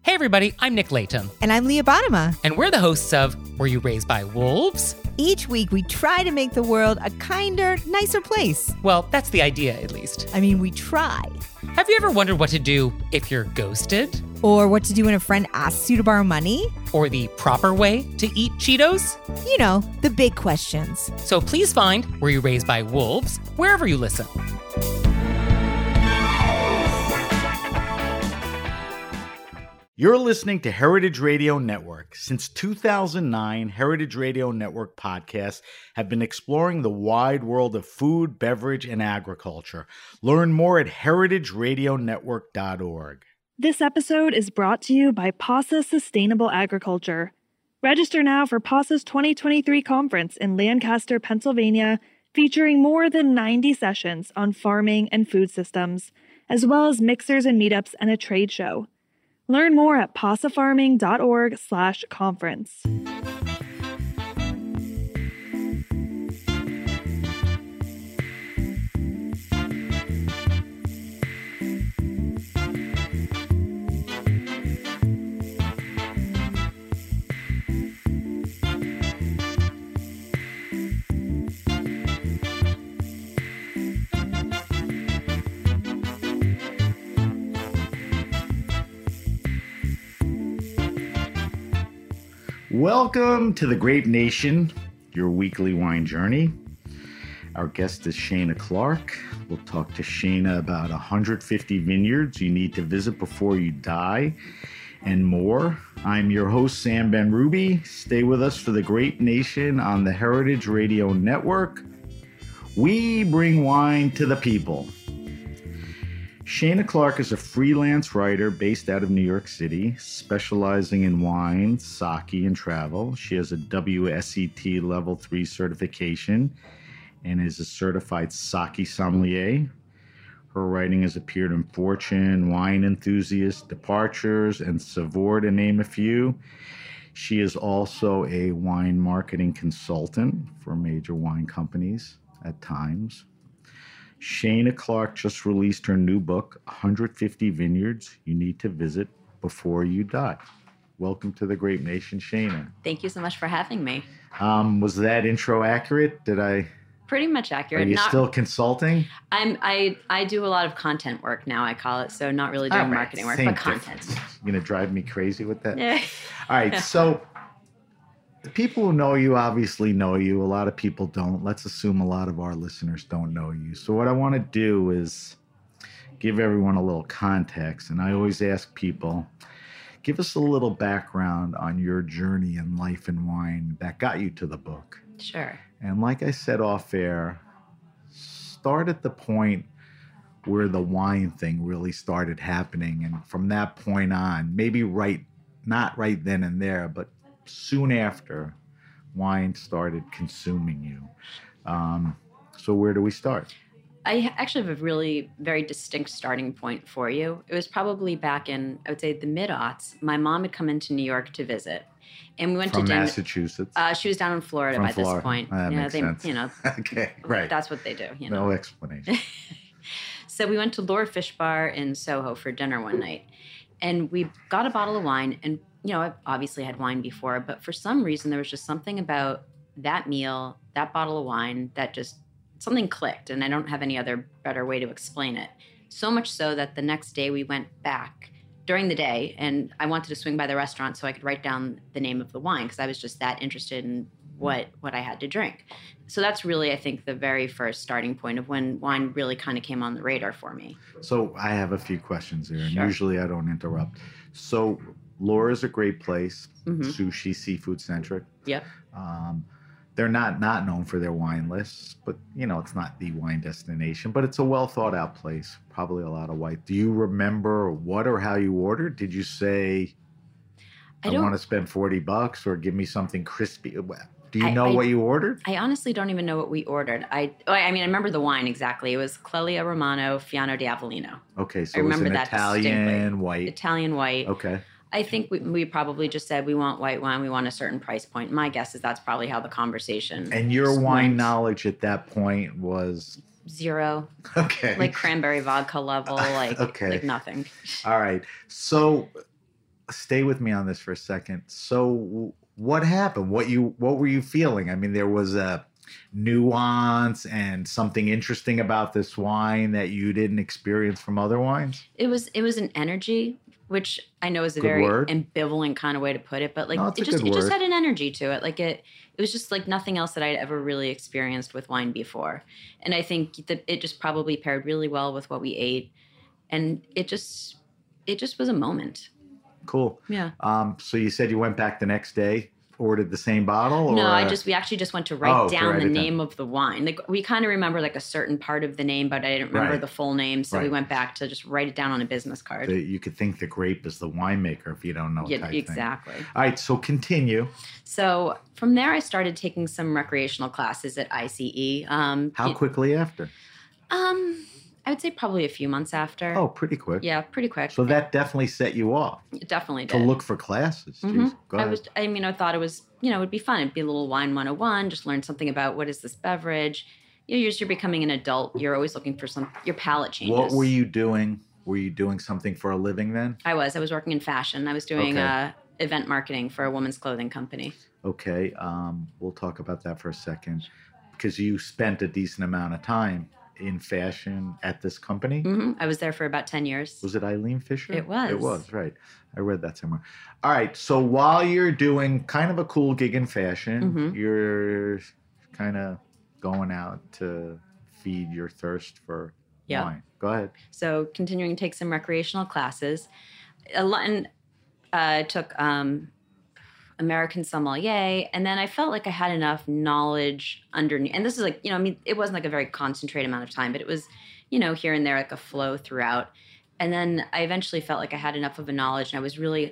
Hey everybody, I'm Nick Layton. And I'm Leah Bottima. And we're the hosts of Were You Raised by Wolves? Each week we try to make the world a kinder, nicer place. Well, that's the idea, at least. I mean, we try. Have you ever wondered what to do if you're ghosted? Or what to do when a friend asks you to borrow money? Or the proper way to eat Cheetos? You know, the big questions. So please find Were You Raised by Wolves wherever you listen. You're listening to Heritage Radio Network. Since 2009, Heritage Radio Network podcasts have been exploring the wide world of food, beverage, and agriculture. Learn more at heritageradionetwork.org. This episode is brought to you by PASA Sustainable Agriculture. Register now for PASA's 2023 conference in Lancaster, Pennsylvania, featuring more than 90 sessions on farming and food systems, as well as mixers and meetups and a trade show. Learn more at pasafarming.org/conference. Welcome to the Grape Nation, your weekly wine journey. Our guest is Shana Clark. We'll talk to Shana about 150 vineyards you need to visit before you die and more. I'm your host, Sam Ben-Ruby. Stay with us for the Grape Nation on the Heritage Radio Network. We bring wine to the people. Shana Clark is a freelance writer based out of New York City, specializing in wine, sake, and travel. She has a WSET Level 3 certification and is a certified sake sommelier. Her writing has appeared in Fortune, Wine Enthusiast, Departures, and Savour, to name a few. She is also a wine marketing consultant for major wine companies at times. Shana Clark just released her new book, 150 Vineyards You Need to Visit Before You Die. Welcome to the Grape Nation, Shana. Thank you so much for having me. Was that intro accurate? Pretty much accurate. Are you still consulting? I do a lot of content work now, I call it. So not really doing marketing work, but content. You're going to drive me crazy with that? Yeah. All right. So the people who know you obviously know you. A lot of people don't. Let's assume a lot of our listeners don't know you. So what I want to do is give everyone a little context. And I always ask people, give us a little background on your journey in life and wine that got you to the book. Sure. And like I said off air, start at the point where the wine thing really started happening. And from that point on, maybe not right then and there, but soon after, wine started consuming you. So where do we start? I actually have a really very distinct starting point for you. It was probably back in, I would say, the mid-aughts. My mom had come into New York to visit. And we went From to dinner. Massachusetts? She was down in Florida From by Florida. this point. That makes sense. Okay, right. That's what they do. No explanation. So we went to Laura Fish Bar in Soho for dinner one night. And we got a bottle of wine. And, I obviously had wine before. But for some reason, there was just something about that meal, that bottle of wine, that just something clicked. And I don't have any other better way to explain it. So much so that the next day we went back during the day, and I wanted to swing by the restaurant so I could write down the name of the wine because I was just that interested in what I had to drink. So that's really, I think, the very first starting point of when wine really kind of came on the radar for me. So I have a few questions here, and Sure. Usually I don't interrupt. So Laura's a great place, Mm-hmm. sushi, seafood centric. Yep. They're not known for their wine lists, but it's not the wine destination, but it's a well thought out place. Probably a lot of white. Do you remember what or how you ordered? Did you say, I want to spend $40 or give me something crispy? Do you know what you ordered? I honestly don't even know what we ordered. I remember the wine exactly. It was Clelia Romano Fiano di Avellino. Okay, so I it was remember an that Italian distinctly. white. Italian white. Okay. I think we probably just said we want white wine. We want a certain price point. My guess is that's probably how the conversation. And your wine went. knowledge at that point was 0. okay, Like cranberry vodka level, like Okay. like nothing. All right. So stay with me on this for a second. So what happened? What were you feeling? I mean, there was a nuance and something interesting about this wine that you didn't experience from other wines? It was an energy, which I know is a Good very word. ambivalent kind of way to put it, but like No, it's a it just good it just word. had an energy to it. Like it was just like nothing else that I'd ever really experienced with wine before. And I think that it just probably paired really well with what we ate. And it just was a moment. Cool. Yeah. So you said you went back the next day, ordered the same bottle? No, or, we actually just went to write to down write the it down. name of the wine. Like we kind of remember like a certain part of the name, but I didn't remember Right. the full name. So we Right. went back to just write it down on a business card. You could think the grape is the winemaker if you don't know. Yeah, type thing. exactly. All right, so continue. So from there, I started taking some recreational classes at ICE. How quickly after? I would say probably a few months after. Oh, pretty quick. Yeah, pretty quick. So that definitely set you off It definitely to did. look for classes. Jeez, Mhm. go ahead. I thought it was, it would be fun. It'd be a little wine 101, just learn something about what is this beverage. You're becoming an adult. You're always looking for your palate changes. What were you doing? Were you doing something for a living then? I was working in fashion. I was doing Okay. event marketing for a women's clothing company. Okay, we'll talk about that for a second because you spent a decent amount of time in fashion at this company. I was there for about 10 years. Was it Eileen Fisher? It was. It was, right. I read that somewhere. All right, so while you're doing kind of a cool gig in fashion, Mhm. you're kind of going out to feed your thirst for Yeah. wine. Go ahead. So continuing to take some recreational classes. A lot, and took American sommelier, and then I felt like I had enough knowledge underneath. And this is like, it wasn't like a very concentrated amount of time, but it was, here and there, like a flow throughout. And then I eventually felt like I had enough of a knowledge, and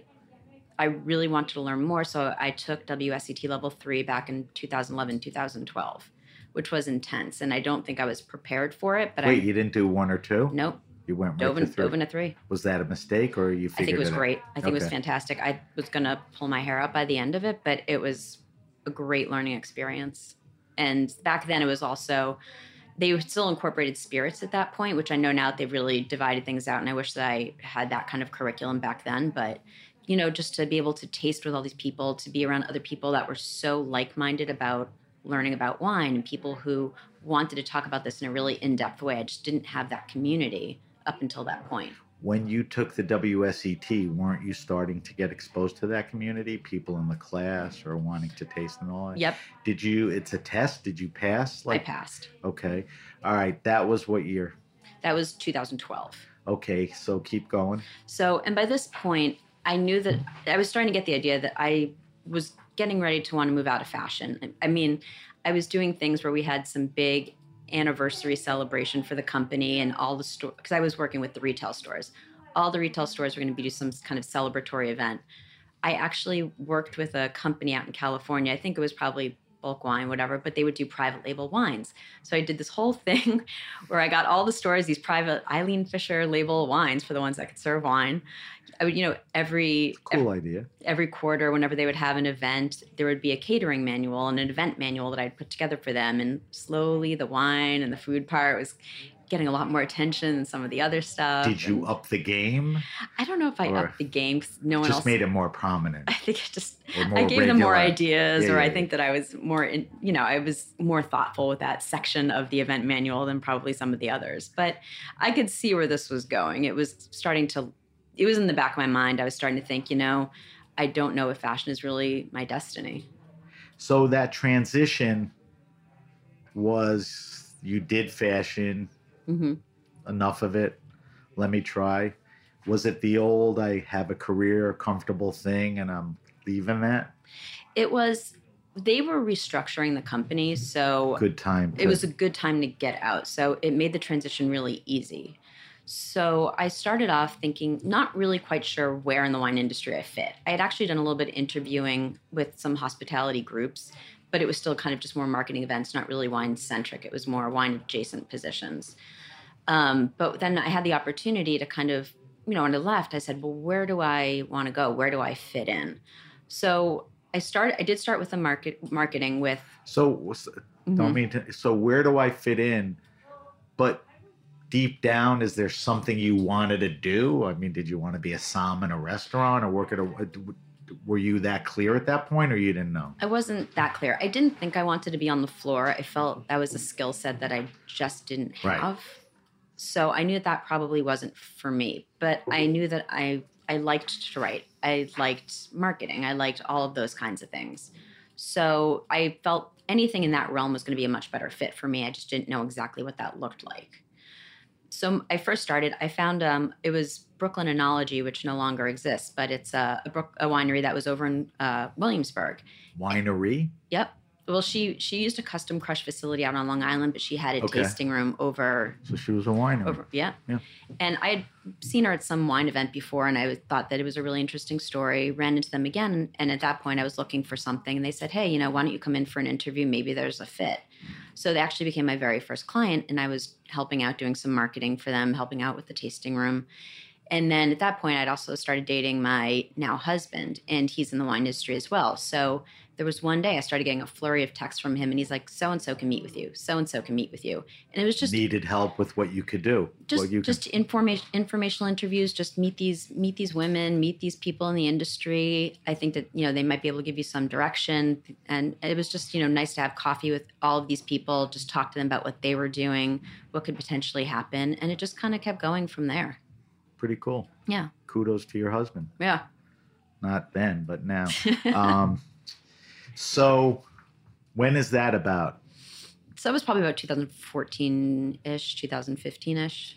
I really wanted to learn more. So I took WSET level 3 back in 2011, 2012, which was intense. And I don't think I was prepared for it, but Wait, you didn't do 1 or 2? nope, You went right dove to 3. into 3. Was that a mistake or you I figured think it was out? great. I think it was Okay. fantastic. I was going to pull my hair out by the end of it, but it was a great learning experience. And back then it was also, they still incorporated spirits at that point, which I know now they've really divided things out. And I wish that I had that kind of curriculum back then. But, just to be able to taste with all these people, to be around other people that were so like-minded about learning about wine and people who wanted to talk about this in a really in-depth way. I just didn't have that community up until that point. When you took the WSET, weren't you starting to get exposed to that community? People in the class or wanting to taste and all that? Yep, It's a test. Did you pass? I passed. Okay. All right. That was what year? That was 2012. Okay. So keep going. So, and by this point, I knew that I was starting to get the idea that I was getting ready to want to move out of fashion. I mean, I was doing things where we had some big anniversary celebration for the company and all the stores, because I was working with the retail stores. All the retail stores were going to be doing some kind of celebratory event. I actually worked with a company out in California. I think it was probably bulk wine, whatever, but they would do private label wines. So I did this whole thing where I got all the stores, these private Eileen Fisher label wines for the ones that could serve wine. I would, every Idea. every quarter, whenever they would have an event, there would be a catering manual and an event manual that I'd put together for them. And slowly the wine and the food part was getting a lot more attention than some of the other stuff. Did you up the game? I don't know if I Or upped the game 'cause no one Just else made it more prominent. I think it just, Or more I gave them more regular. ideas, Yeah, or yeah, I yeah. think that I was more, I was more thoughtful with that section of the event manual than probably some of the others. But I could see where this was going. It was in the back of my mind. I was starting to think, I don't know if fashion is really my destiny. So that transition was you did fashion, Hmm. enough of it. Let me try. Was it the old I have a career, comfortable thing, and I'm leaving that? They were restructuring the company, so Good time. it was a good time to get out. So it made the transition really easy. So I started off thinking, not really quite sure where in the wine industry I fit. I had actually done a little bit of interviewing with some hospitality groups, but it was still kind of just more marketing events, not really wine centric. It was more wine adjacent positions. But then I had the opportunity to kind of, when I left, I said, well, where do I want to go? Where do I fit in? So I did start with the marketing with. So don't mean to. So where do I fit in? But deep down, is there something you wanted to do? I mean, did you want to be a som in a restaurant or work at were you that clear at that point, or you didn't know? I wasn't that clear. I didn't think I wanted to be on the floor. I felt that was a skill set that I just didn't have. Right. So I knew that probably wasn't for me. But I knew that I liked to write. I liked marketing. I liked all of those kinds of things. So I felt anything in that realm was going to be a much better fit for me. I just didn't know exactly what that looked like. So I first started, I found it was Brooklyn Enology, which no longer exists, but it's a winery that was over in Williamsburg. Winery? Yep. Well, she used a custom crush facility out on Long Island, but she had a tasting room over. So she was a winery. Yeah. And I had seen her at some wine event before, and I thought that it was a really interesting story. Ran into them again, and at that point, I was looking for something, and they said, "Hey, why don't you come in for an interview? Maybe there's a fit." So they actually became my very first client, and I was helping out, doing some marketing for them, helping out with the tasting room. And then at that point, I'd also started dating my now husband, and he's in the wine industry as well. So there was one day I started getting a flurry of texts from him, and he's like, so-and-so can meet with you. So-and-so can meet with you. And it was just... Needed help with what you could do. Just informational interviews, just meet these women, meet these people in the industry. I think that, they might be able to give you some direction. And it was just, nice to have coffee with all of these people, just talk to them about what they were doing, what could potentially happen. And it just kind of kept going from there. Pretty cool. Yeah. Kudos to your husband. Yeah. Not then, but now. So when is that about? So it was probably about 2014-ish, 2015-ish.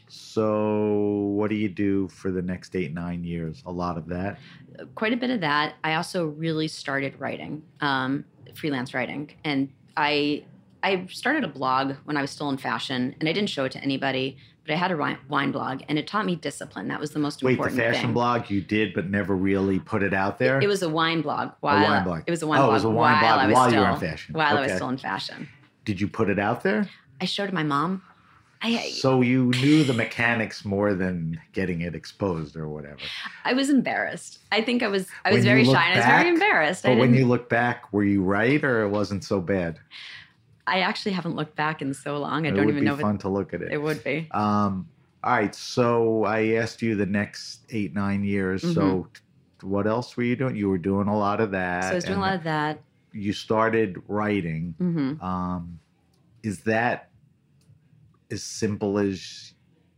So what do you do for the next 8-9 years? A lot of that? Quite a bit of that. I also really started writing, freelance writing. And I started a blog when I was still in fashion, and I didn't show it to anybody, but I had a wine blog, and it taught me discipline. That was the most important thing. Wait, the fashion blog you did, but never really put it out there? It was a wine blog. A wine blog. It was a wine blog. It was a wine blog while you were in fashion. While I was still in fashion. Did you put it out there? I showed it to my mom. So you knew the mechanics more than getting it exposed or whatever. I was embarrassed. I think I was very shy, and I was very embarrassed. But when you look back, were you right, or it wasn't so bad? I actually haven't looked back in so long. I don't even know. It would be fun to look at it. It would be. All right. So I asked you the next 8-9 years. Mm-hmm. So what else were you doing? You were doing a lot of that. So I was doing a lot of that. You started writing. Mm-hmm. Is that as simple as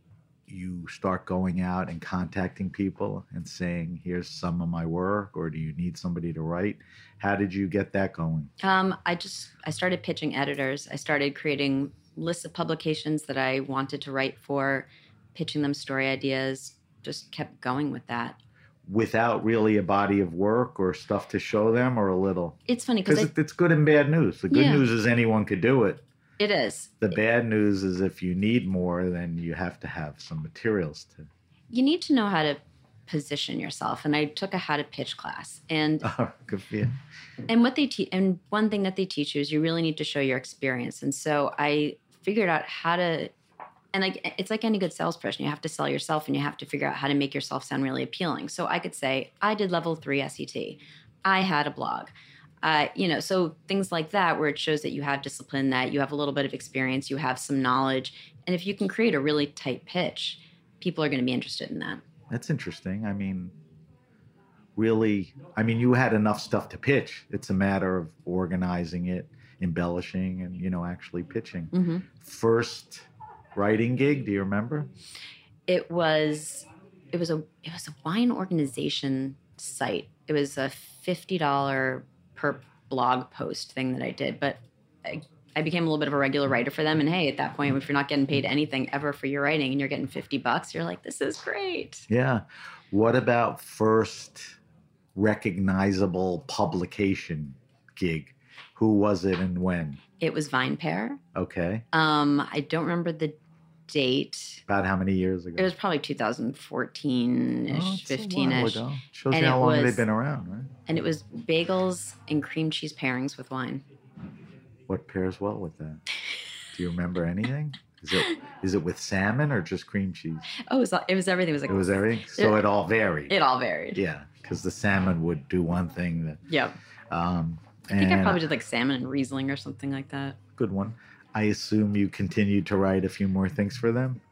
you start going out and contacting people and saying, here's some of my work, or do you need somebody to write? How did you get that going? I started pitching editors. I started creating lists of publications that I wanted to write for, pitching them story ideas, just kept going with that. Without really a body of work or stuff to show them, or a little? It's funny because it's good and bad news. The good news is anyone could do it. It is. The bad news is if you need more, then you have to have some materials to. You need to know how to position yourself. And I took a how to pitch class. And good for you. And what they teach, and one thing that they teach you is you really need to show your experience. And so I figured out how to, and it's like any good salesperson, you have to sell yourself, and you have to figure out how to make yourself sound really appealing. So I could say, I did level 3 SET. I had a blog. So things like that, where it shows that you have discipline, that you have a little bit of experience, you have some knowledge. And if you can create a really tight pitch, people are going to be interested in that. That's interesting. I mean, you had enough stuff to pitch. It's a matter of organizing it, embellishing, and, actually pitching. Mm-hmm. First writing gig, do you remember? It was a wine organization site. It was a $50 per blog post thing that I did, but I became a little bit of a regular writer for them. And hey, at that point, if you're not getting paid anything ever for your writing and you're getting $50, you're like, this is great. Yeah. What about first recognizable publication gig? Who was it and when? It was VinePair. Okay. I don't remember the date. About how many years ago? It was probably 2014-ish, 15-ish. A while ago. Shows you how long they've been around, right? And it was bagels and cream cheese pairings with wine. What pairs well with that? Do you remember anything? Is it with salmon or just cream cheese? Oh, it was everything. It was everything? So it all varied. It all varied. Yeah, because the salmon would do one thing. That. Yep. I think I probably did like salmon and Riesling or something like that. Good one. I assume you continued to write a few more things for them?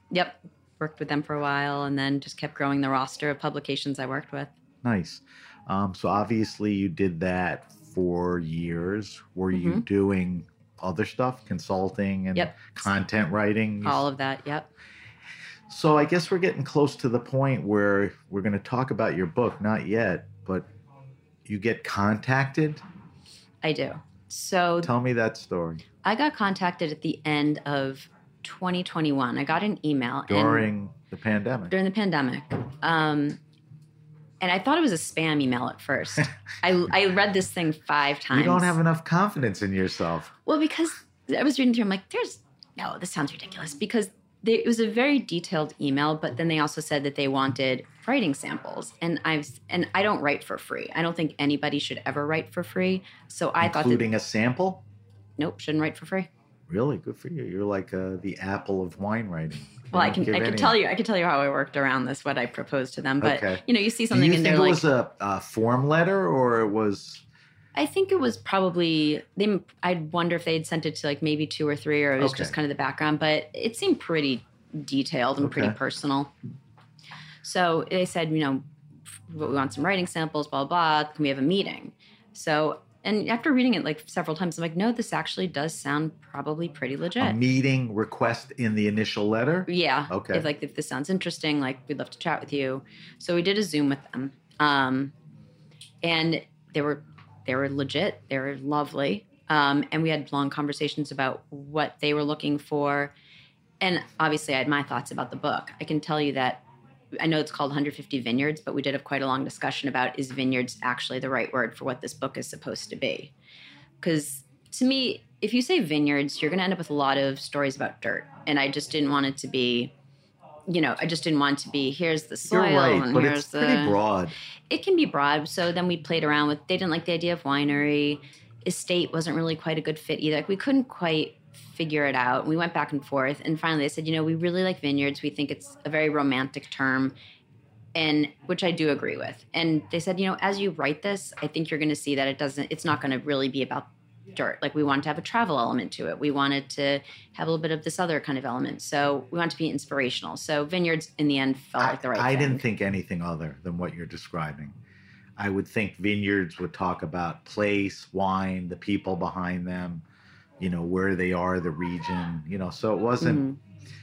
Yep. Worked with them for a while and then just kept growing the roster of publications I worked with. Nice. So obviously you did that for years. Were you doing other stuff, consulting and content writing? All of that. Yep. So I guess we're getting close to the point where we're going to talk about your book. Not yet, but you get contacted? I do. So tell me that story. I got contacted at the end of 2021. I got an email. During the pandemic. During the pandemic. And I thought it was a spam email at first. I read this thing 5 times. You don't have enough confidence in yourself. Well, because I was reading through, I'm like, no, this sounds ridiculous. Because it was a very detailed email, but then they also said that they wanted writing samples. And I don't write for free. I don't think anybody should ever write for free. So I thought including a sample? Nope, shouldn't write for free. Really? Good for you. You're like the Apple of wine writing. Well, I can tell you how I worked around this, what I proposed to them. But you see something and they're like, do you think it was a form letter or it was? I think it was probably I'd wonder if they'd sent it to like maybe 2 or 3, or it was just kind of the background. But it seemed pretty detailed and pretty personal. So they said, we want some writing samples, blah blah. Can we have a meeting? So. And after reading it like several times, I'm like, no, this actually does sound probably pretty legit. A meeting request in the initial letter? Yeah. Okay. If this sounds interesting, like we'd love to chat with you. So we did a Zoom with them. And they were legit. They were lovely. And we had long conversations about what they were looking for. And obviously I had my thoughts about the book. I can tell you that I know it's called 150 Vineyards, but we did have quite a long discussion about, is vineyards actually the right word for what this book is supposed to be? Because to me, if you say vineyards, you're going to end up with a lot of stories about dirt. And I just didn't want it to be, here's the soil. You're right, and but here's it's pretty broad. It can be broad. So then we played around with, they didn't like the idea of winery. Estate wasn't really quite a good fit either. Like we couldn't quite figure it out. We went back and forth, and finally they said, we really like vineyards. We think it's a very romantic term, and which I do agree with. And they said, as you write this, I think you're going to see that it's not going to really be about dirt. Like we wanted to have a travel element to it. We wanted to have a little bit of this other kind of element. So we want to be inspirational. So vineyards in the end felt like the right thing. I didn't think anything other than what you're describing. I would think vineyards would talk about place, wine, the people behind them, where they are, the region, so it wasn't,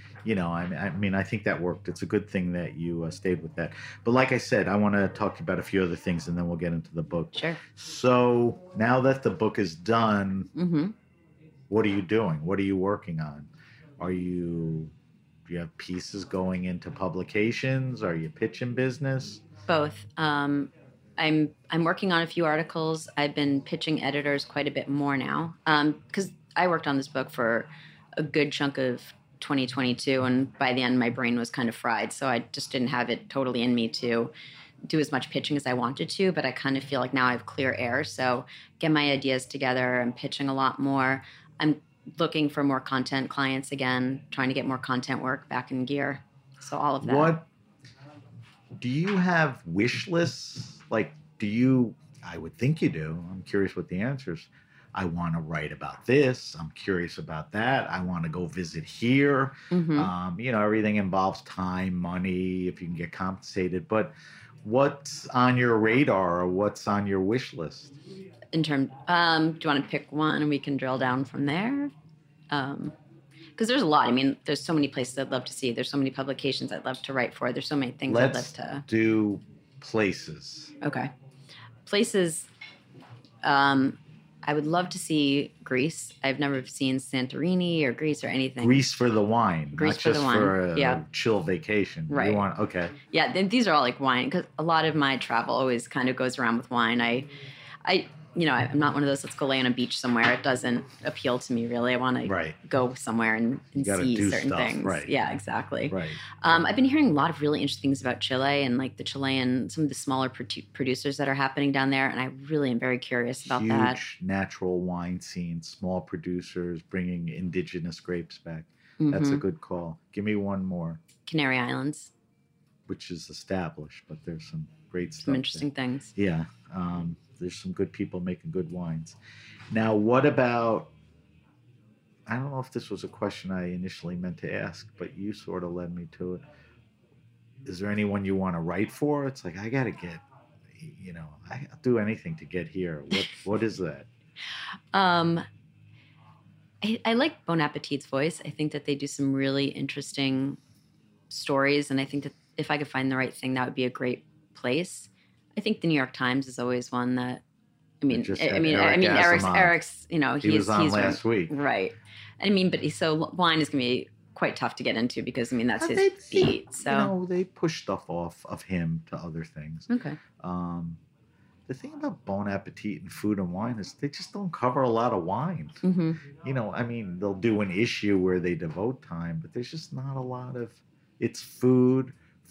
I think that worked. It's a good thing that you stayed with that. But like I said, I want to talk about a few other things and then we'll get into the book. Sure. So now that the book is done, what are you doing? What are you working on? Do you have pieces going into publications? Are you pitching business? Both. I'm working on a few articles. I've been pitching editors quite a bit more now because I worked on this book for a good chunk of 2022, and by the end, my brain was kind of fried. So I just didn't have it totally in me to do as much pitching as I wanted to, but I kind of feel like now I have clear air. So get my ideas together. I'm pitching a lot more. I'm looking for more content clients again, trying to get more content work back in gear. So all of that. What do you have wish lists? Like, I would think you do. I'm curious what the answer is. I want to write about this. I'm curious about that. I want to go visit here. Everything involves time, money, if you can get compensated. But what's on your radar or what's on your wish list? Do you want to pick one and we can drill down from there? Because there's a lot. I mean, there's so many places I'd love to see. There's so many publications I'd love to write for. There's so many things I'd love to. Let's do places. Okay. Places, I would love to see Greece. I've never seen Santorini or Greece or anything. Greece for the wine, Greece not for just the wine. for a Yeah. chill vacation. Right. Okay. Yeah, these are all like wine because a lot of my travel always kind of goes around with wine. I'm not one of those, let's go lay on a beach somewhere. It doesn't appeal to me really. I want to go somewhere and see certain things. Right. Yeah, exactly. Right. I've been hearing a lot of really interesting things about Chile and like the Chilean, some of the smaller producers that are happening down there. And I really am very curious about that. Huge natural wine scene, small producers bringing indigenous grapes back. That's a good call. Give me one more. Canary Islands. Which is established, but there's some great stuff. Some interesting things. Yeah. There's some good people making good wines. Now, what about I don't know if this was a question I initially meant to ask, but you sort of led me to it. Is there anyone you want to write for? It's like, I got to get, I'll do anything to get here. What is that? I like Bon Appetit's voice. I think that they do some really interesting stories, and I think that if I could find the right thing, that would be a great place. I think the New York Times is always one that. Eric's. He was on last week, right? So wine is going to be quite tough to get into because that's his beat. So they push stuff off of him to other things. Okay. The thing about Bon Appetit and Food and Wine is they just don't cover a lot of wine. Mm-hmm. They'll do an issue where they devote time, but there's just not a lot of. It's food,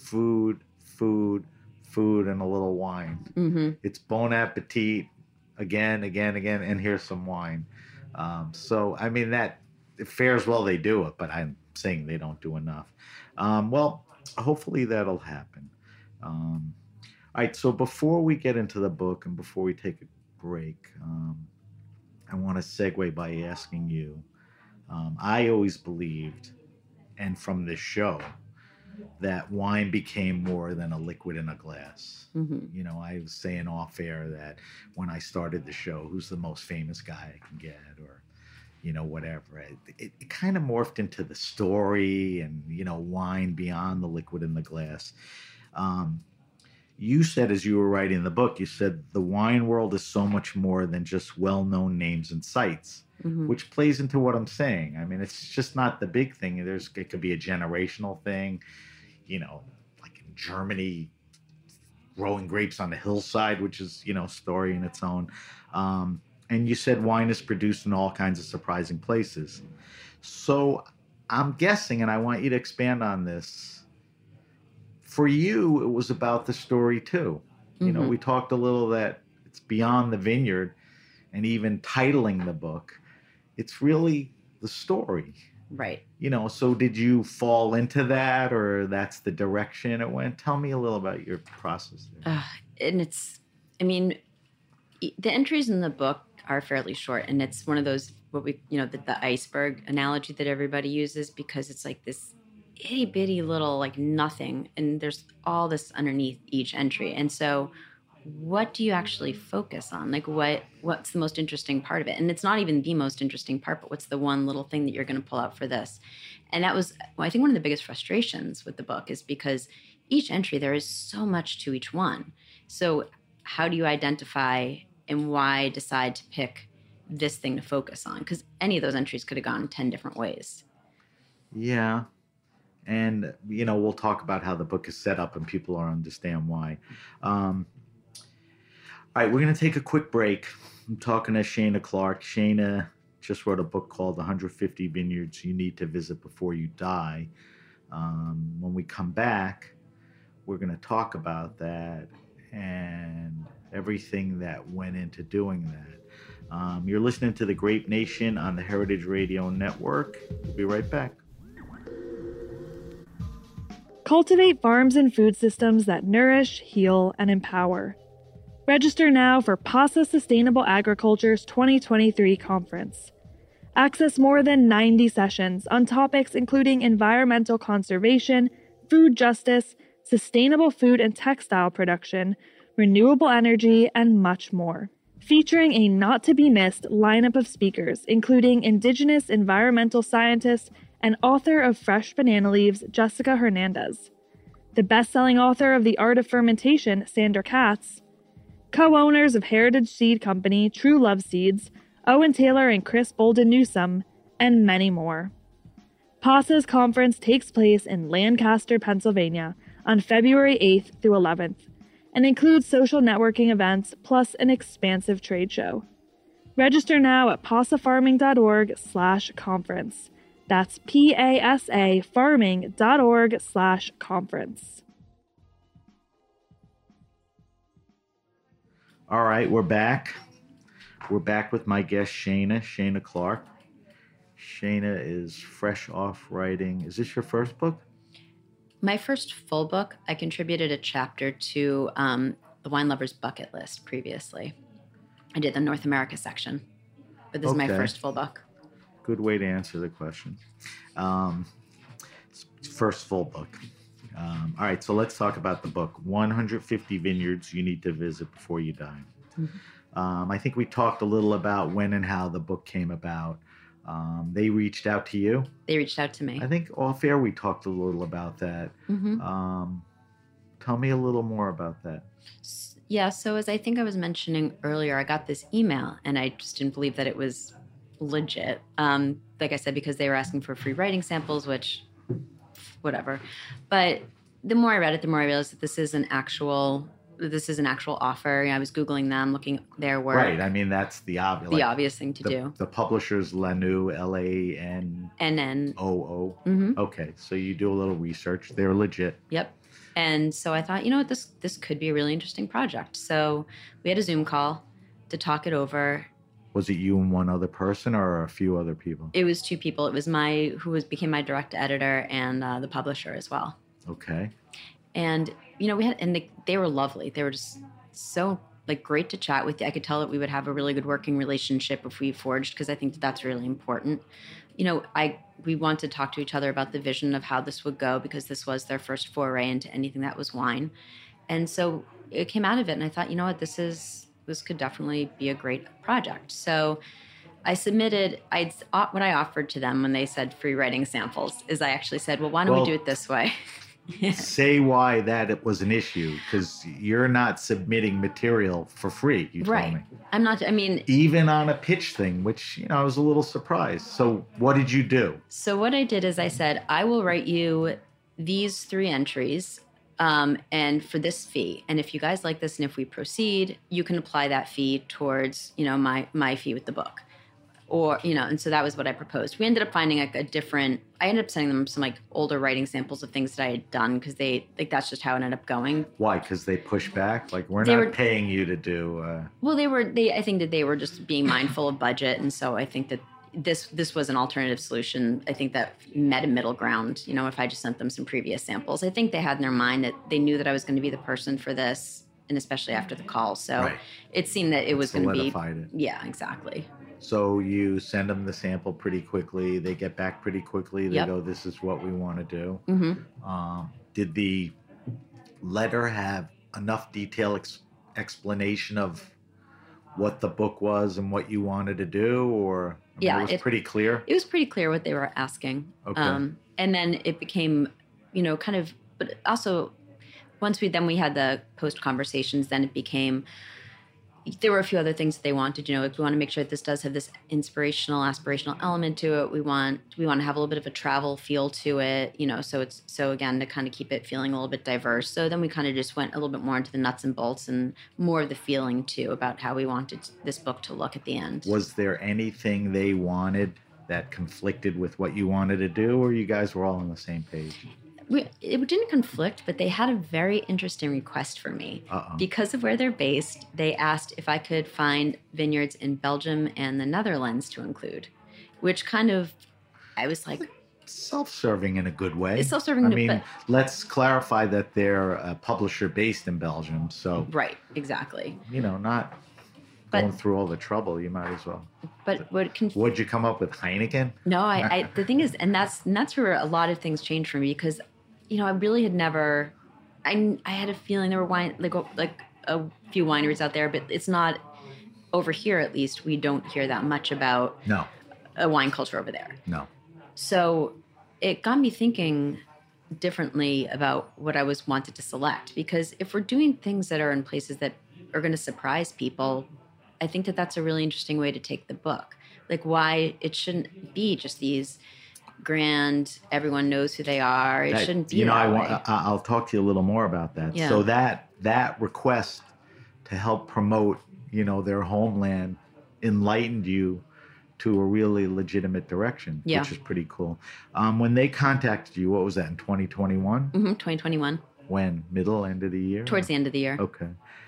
and a little wine. Mm-hmm. It's Bon Appetit again, and here's some wine. That it fares well they do it, but I'm saying they don't do enough. Well, hopefully that'll happen. All right, so before we get into the book and before we take a break, I want to segue by asking you, I always believed, and from this show, that wine became more than a liquid in a glass. Mm-hmm. I was saying off air that when I started the show, who's the most famous guy I can get, or, whatever. It kind of morphed into the story and, wine beyond the liquid in the glass. You said, as you were writing the book, you said the wine world is so much more than just well-known names and sites, mm-hmm. which plays into what I'm saying. It's just not the big thing. It could be a generational thing, like in Germany, growing grapes on the hillside, which is, a story in its own. And you said wine is produced in all kinds of surprising places. So I'm guessing, and I want you to expand on this, for you, it was about the story too. Mm-hmm. We talked a little that it's beyond the vineyard, and even titling the book, it's really the story. Right. So did you fall into that, or that's the direction it went? Tell me a little about your process there. And the entries in the book are fairly short, and it's one of those, the iceberg analogy that everybody uses, because it's like this itty bitty little like nothing, and there's all this underneath each entry. And so what do you actually focus on? Like what's the most interesting part of it? And it's not even the most interesting part, but what's the one little thing that you're going to pull out for this? And that was, I think, one of the biggest frustrations with the book, is because each entry, there is so much to each one. So how do you identify and why decide to pick this thing to focus on? Because any of those entries could have gone 10 different ways. Yeah. And, we'll talk about how the book is set up and people will understand why. All right, we're going to take a quick break. I'm talking to Shana Clark. Shana just wrote a book called 150 Vineyards You Need to Visit Before You Die. When we come back, we're going to talk about that and everything that went into doing that. You're listening to The Grape Nation on the Heritage Radio Network. We'll be right back. Cultivate farms and food systems that nourish, heal, and empower. Register now for PASA Sustainable Agriculture's 2023 conference. Access more than 90 sessions on topics including environmental conservation, food justice, sustainable food and textile production, renewable energy, and much more. Featuring a not-to-be-missed lineup of speakers, including Indigenous environmental scientist and author of Fresh Banana Leaves, Jessica Hernandez, the best-selling author of The Art of Fermentation, Sandra Katz, co-owners of heritage seed company True Love Seeds, Owen Taylor and Chris Bolden Newsome, and many more. PASA's conference takes place in Lancaster, Pennsylvania on February 8th through 11th, and includes social networking events plus an expansive trade show. Register now at pasafarming.org/conference. That's pasafarming.org/conference. All right, we're back. We're back with my guest, Shana Clark. Shana is fresh off writing. Is this your first book? My first full book. I contributed a chapter to the Wine Lover's Bucket List previously. I did the North America section, but this is my first full book. Good way to answer the question. First full book. All right, so let's talk about the book. 150 vineyards you need to visit before you die. I think we talked a little about when and how the book came about. They reached out to you. They reached out to me. I think off air we talked a little about that. Tell me a little more about that. Yeah, so as I think I was mentioning earlier, I got this email and I just didn't believe that it was legit. Like I said, because they were asking for free writing samples, which, whatever. But the more I read it, the more I realized that this is an actual offer. I was Googling them, looking at their work. Right. I mean, that's the obvious. The obvious thing to do. The publisher's Lanoo, Lanoo. Okay, so you do a little research. They're legit. Yep. And so I thought, you know what, this could be a really interesting project. So we had a Zoom call to talk it over. Was it you and one other person or a few other people? It was two people. It was became my direct editor and the publisher as well. Okay. And they were lovely. They were just so great to chat with. I could tell that we would have a really good working relationship if we forged, because I think that that's really important. We wanted to talk to each other about the vision of how this would go, because this was their first foray into anything that was wine. And so it came out of it, and I thought, you know what, this could definitely be a great project. So I submitted, what I offered to them when they said free writing samples is I actually said, well, why don't we do it this way? Say why that it was an issue, because you're not submitting material for free, you told me. I'm not, even on a pitch thing, which, I was a little surprised. So what did you do? So what I did is I said, I will write you these 3 entries and for this fee. And if you guys like this and if we proceed, you can apply that fee towards, my fee with the book. Or, and so that was what I proposed. We ended up finding I ended up sending them some older writing samples of things that I had done, because that's just how it ended up going. Why? Because they pushed back? We're not paying you to do. Well, I think that they were just being mindful of budget. And so I think that this was an alternative solution. I think that met a middle ground, if I just sent them some previous samples. I think they had in their mind that they knew that I was going to be the person for this, and especially after the call. So it seemed that it was going to be. Solidified it. Yeah, exactly. So you send them the sample pretty quickly. They get back pretty quickly. They go, this is what we want to do. Did the letter have enough detailed explanation of what the book was and what you wanted to do? Or it was pretty clear? It was pretty clear what they were asking. Okay. And then it became, but also once we had the post conversations, then it became, there were a few other things that they wanted. We want to make sure that this does have this inspirational, aspirational element to it. We want to have a little bit of a travel feel to it, so again, to kind of keep it feeling a little bit diverse. So then we kind of just went a little bit more into the nuts and bolts and more of the feeling too about how we wanted this book to look at the end. Was there anything they wanted that conflicted with what you wanted to do, or you guys were all on the same page? It didn't conflict, but they had a very interesting request for me. Because of where they're based, they asked if I could find vineyards in Belgium and the Netherlands to include, which kind of, I was like... Self-serving in a good way. It's self-serving. Let's clarify that they're a publisher based in Belgium, so... Right, exactly. Not going through all the trouble, you might as well. But would you come up with Heineken? No, I the thing is, and that's where a lot of things changed for me, because I really had never. I had a feeling there were wine like a few wineries out there, but it's not over here. At least we don't hear that much about a wine culture over there. No. So it got me thinking differently about what I wanted to select, because if we're doing things that are in places that are going to surprise people, I think that that's a really interesting way to take the book. Why it shouldn't be just these grand, everyone knows who they are. It shouldn't be that way. I'll talk to you a little more about that. Yeah. So that request to help promote, their homeland enlightened you to a really legitimate direction, which is pretty cool. When they contacted you, what was that, in 2021? 2021. When? Middle, end of the year? Towards the end of the year. Okay.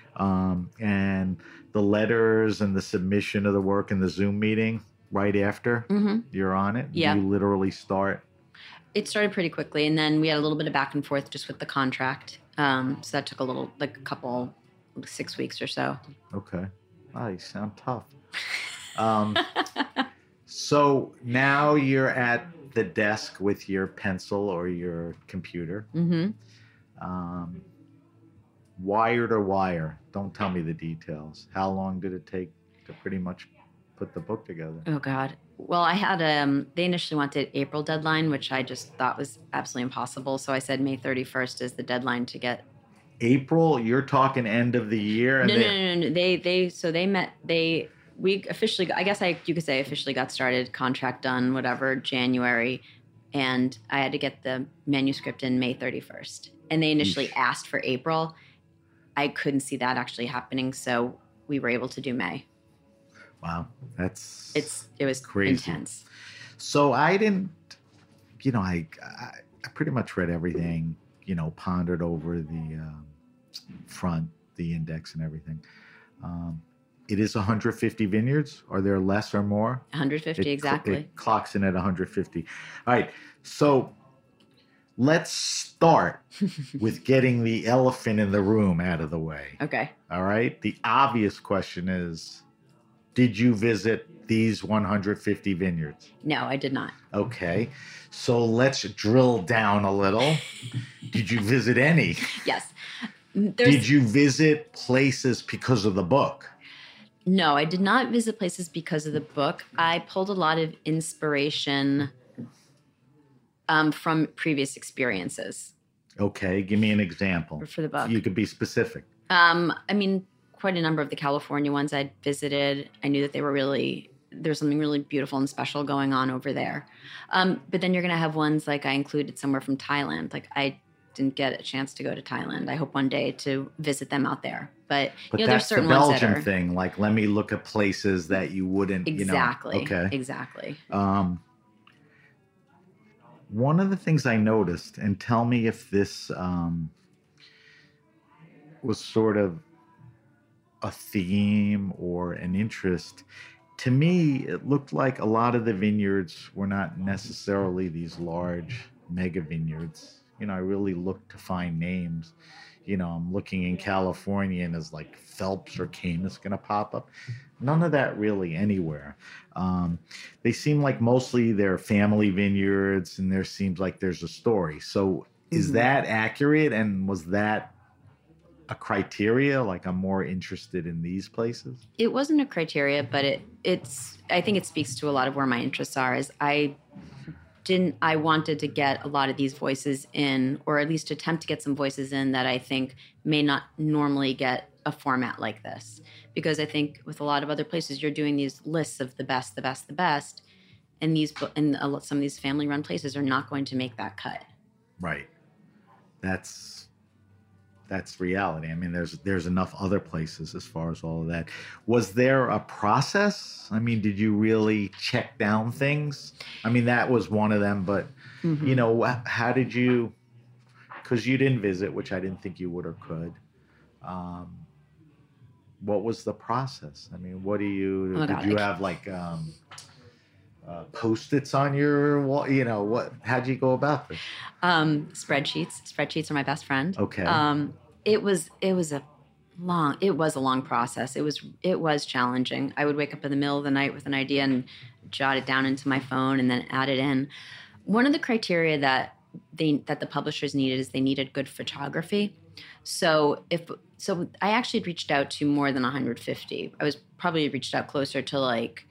And the letters and the submission of the work and the Zoom meeting right after you're on it? Yeah. You literally start? It started pretty quickly, and then we had a little bit of back and forth just with the contract. So that took a couple, 6 weeks or so. Okay. Wow, you sound tough. So now you're at the desk with your pencil or your computer. Mm-hmm. Wire to wire. Don't tell me the details. How long did it take to pretty much put the book together? Oh, God. Well, I had they initially wanted April deadline, which I just thought was absolutely impossible. So I said May 31st is the deadline to get. April? You're talking end of the year? And No. We officially, I guess you could say officially got started, contract done, whatever, January. And I had to get the manuscript in May 31st. And they initially asked for April. I couldn't see that actually happening. So we were able to do May. Wow. It was crazy. intense. So I didn't, I pretty much read everything, pondered over the front, the index and everything. It is 150 vineyards. Are there less or more? 150, exactly. It clocks in at 150. All right. So let's start with getting the elephant in the room out of the way. Okay. All right. The obvious question is, did you visit these 150 vineyards? No, I did not. Okay. So let's drill down a little. Did you visit any? Yes. Did you visit places because of the book? No, I did not visit places because of the book. I pulled a lot of inspiration from previous experiences. Okay. Give me an example. For the book. You could be specific. Quite a number of the California ones I'd visited. I knew that there's something really beautiful and special going on over there. But then you're going to have ones like I included somewhere from Thailand. Like I didn't get a chance to go to Thailand. I hope one day to visit them out there. But that's there's certain the ones Belgian that are thing. Like, let me look at places that you wouldn't, exactly. Okay. Exactly. One of the things I noticed, and tell me if this was sort of a theme or an interest. To me, it looked like a lot of the vineyards were not necessarily these large mega vineyards. I really looked to find names. I'm looking in California and is like Phelps or Caymus going to pop up? None of that really anywhere. They seem like mostly they're family vineyards, and there seems like there's a story. So is that accurate? And was that a criteria? Like, I'm more interested in these places? It wasn't a criteria, but I think it speaks to a lot of where my interests are. I wanted to get a lot of these voices in, or at least attempt to get some voices in that I think may not normally get a format like this. Because I think with a lot of other places, you're doing these lists of the best, and some of these family-run places are not going to make that cut. Right. That's reality. I mean, there's enough other places as far as all of that. Was there a process? I mean, did you really check down things? I mean, that was one of them, but how did you, because you didn't visit, which I didn't think you would or could. What was the process? I mean, did you have like Post-its on your wall? How'd you go about this? Spreadsheets are my best friend. Okay. It was a long process. It was challenging. I would wake up in the middle of the night with an idea and jot it down into my phone and then add it in. One of the criteria that the publishers needed is they needed good photography. So I actually reached out to more than 150. I was probably reached out closer to like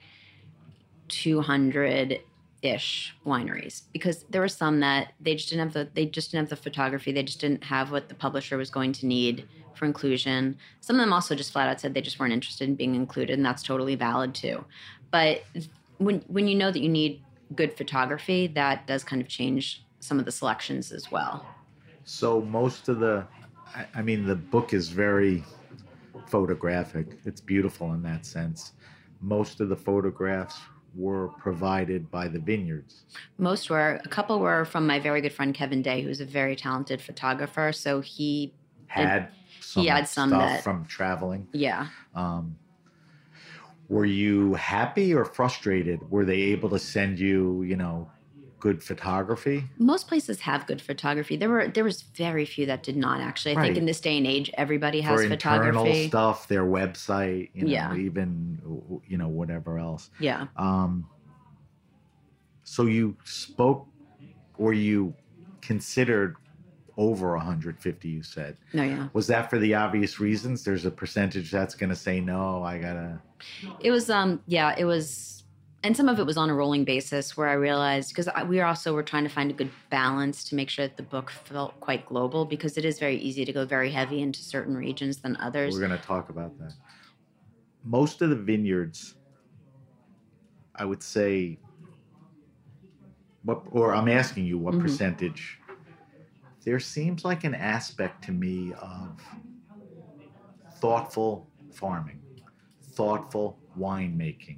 200-ish wineries, because there were some that they just didn't have the photography. They just didn't have what the publisher was going to need for inclusion. Some of them also just flat out said they just weren't interested in being included, and that's totally valid too. But when you know that you need good photography, that does kind of change some of the selections as well. So most of the book is very photographic. It's beautiful in that sense. Most of the photographs were provided by the vineyards. Most were. A couple were from my very good friend Kevin Day, who's a very talented photographer. So he had some stuff from traveling. Yeah. Were you happy or frustrated? Were they able to send you, good photography? Most places have good photography. There was very few that did not, actually. I think in this day and age, everybody has for photography. Internal stuff, their website, Yeah. even, whatever else. Yeah. So you spoke, or you considered over 150, you said. No, yeah. Was that for the obvious reasons? There's a percentage that's going to say, no, I got to... It was, it was, and some of it was on a rolling basis where I realized, because were trying to find a good balance to make sure that the book felt quite global, because it is very easy to go very heavy into certain regions than others. We're going to talk about that. Most of the vineyards, I would say, I'm asking you what percentage. There seems like an aspect to me of thoughtful farming, thoughtful winemaking.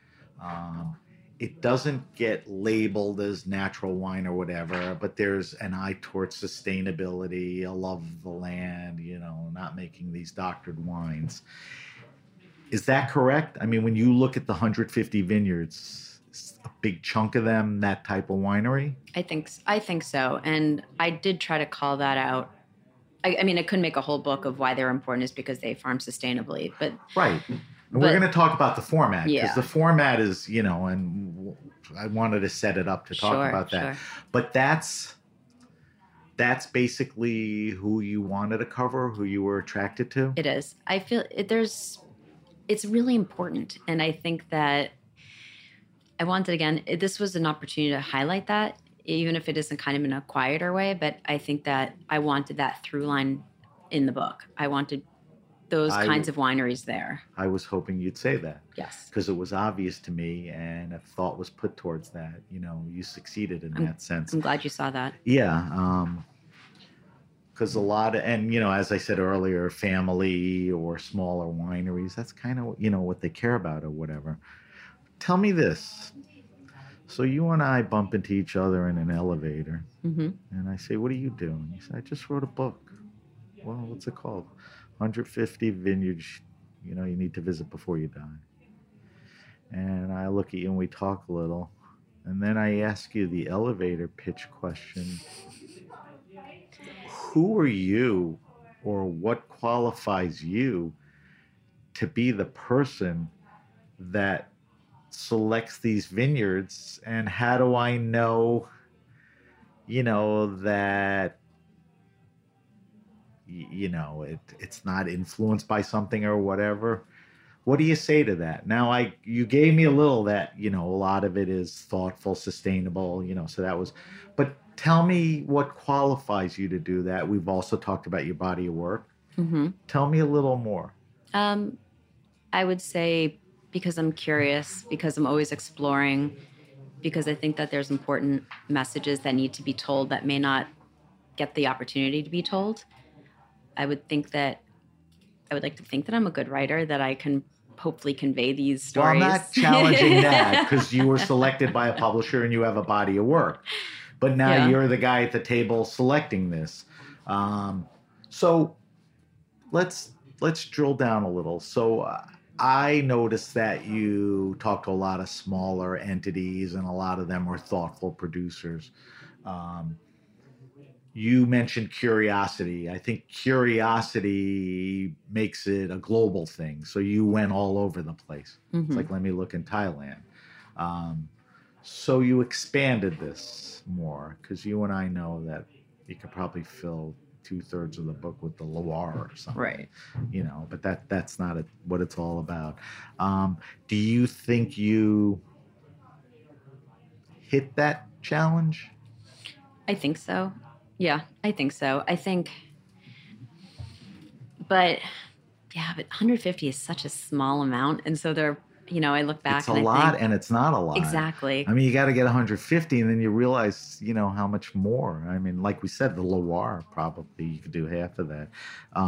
It doesn't get labeled as natural wine or whatever, but there's an eye towards sustainability, a love of the land, not making these doctored wines. Is that correct? I mean, when you look at the 150 vineyards, a big chunk of them that type of winery? I think so. And I did try to call that out. I mean, I couldn't make a whole book of why they're important is because they farm sustainably. But right. And we're going to talk about the format, because the format is, and I wanted to set it up to talk about that. Sure. But that's basically who you wanted to cover, who you were attracted to? It is. I feel it's really important. And I think that I wanted, this was an opportunity to highlight that, even if it isn't kind of in a quieter way. But I think that I wanted that through line in the book. I wanted those kinds of wineries there. I was hoping you'd say that. Yes. Because it was obvious to me, and a thought was put towards that. You succeeded in that sense. I'm glad you saw that. Yeah. Because a lot of, and, as I said earlier, family or smaller wineries, that's kind of, what they care about or whatever. Tell me this. So you and I bump into each other in an elevator, and I say, what are you doing? He said, I just wrote a book. Well, what's it called? 150 vineyards, you need to visit before you die. And I look at you and we talk a little. And then I ask you the elevator pitch question. Who are you, or what qualifies you to be the person that selects these vineyards, and how do I know, that, it's not influenced by something or whatever? What do you say to that? Now, you gave me a little that, a lot of it is thoughtful, sustainable, so that was, but tell me what qualifies you to do that. We've also talked about your body of work. Tell me a little more. I would say, because I'm curious, because I'm always exploring, because I think that there's important messages that need to be told that may not get the opportunity to be told. I would like to think that I'm a good writer, that I can hopefully convey these stories. Well, I'm not challenging that, because you were selected by a publisher and you have a body of work. But now you're the guy at the table selecting this. So let's drill down a little. So I noticed that you talked to a lot of smaller entities, and a lot of them were thoughtful producers. You mentioned curiosity. I think curiosity makes it a global thing. So you went all over the place. It's like, let me look in Thailand. So you expanded this more, because you and I know that you could probably fill 2/3 of the book with the Loire or something. Right. But that's not what it's all about. Do you think you hit that challenge? I think so. Yeah, I think so. But 150 is such a small amount. And so I look back it's a lot and it's not a lot. Exactly. I mean, you got to get 150 and then you realize, how much more. I mean, like we said, the Loire, probably you could do half of that.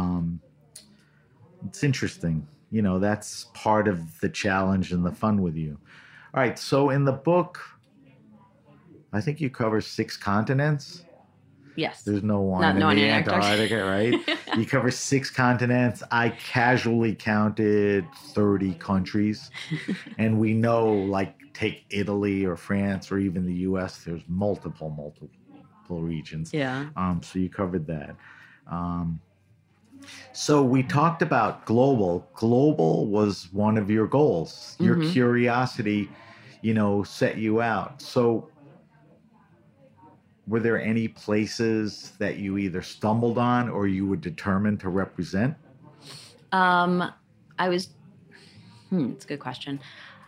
It's interesting. That's part of the challenge and the fun with you. All right. So in the book, I think you cover 6 continents. Yes. There's no wine in the Antarctica, right? You cover 6 continents. I casually counted 30 countries. And we know, take Italy or France or even the U.S., there's multiple regions. Yeah. So you covered that. So we talked about global. Global was one of your goals. Your curiosity. set you out. So were there any places that you either stumbled on or you were determined to represent? I was, it's a good question.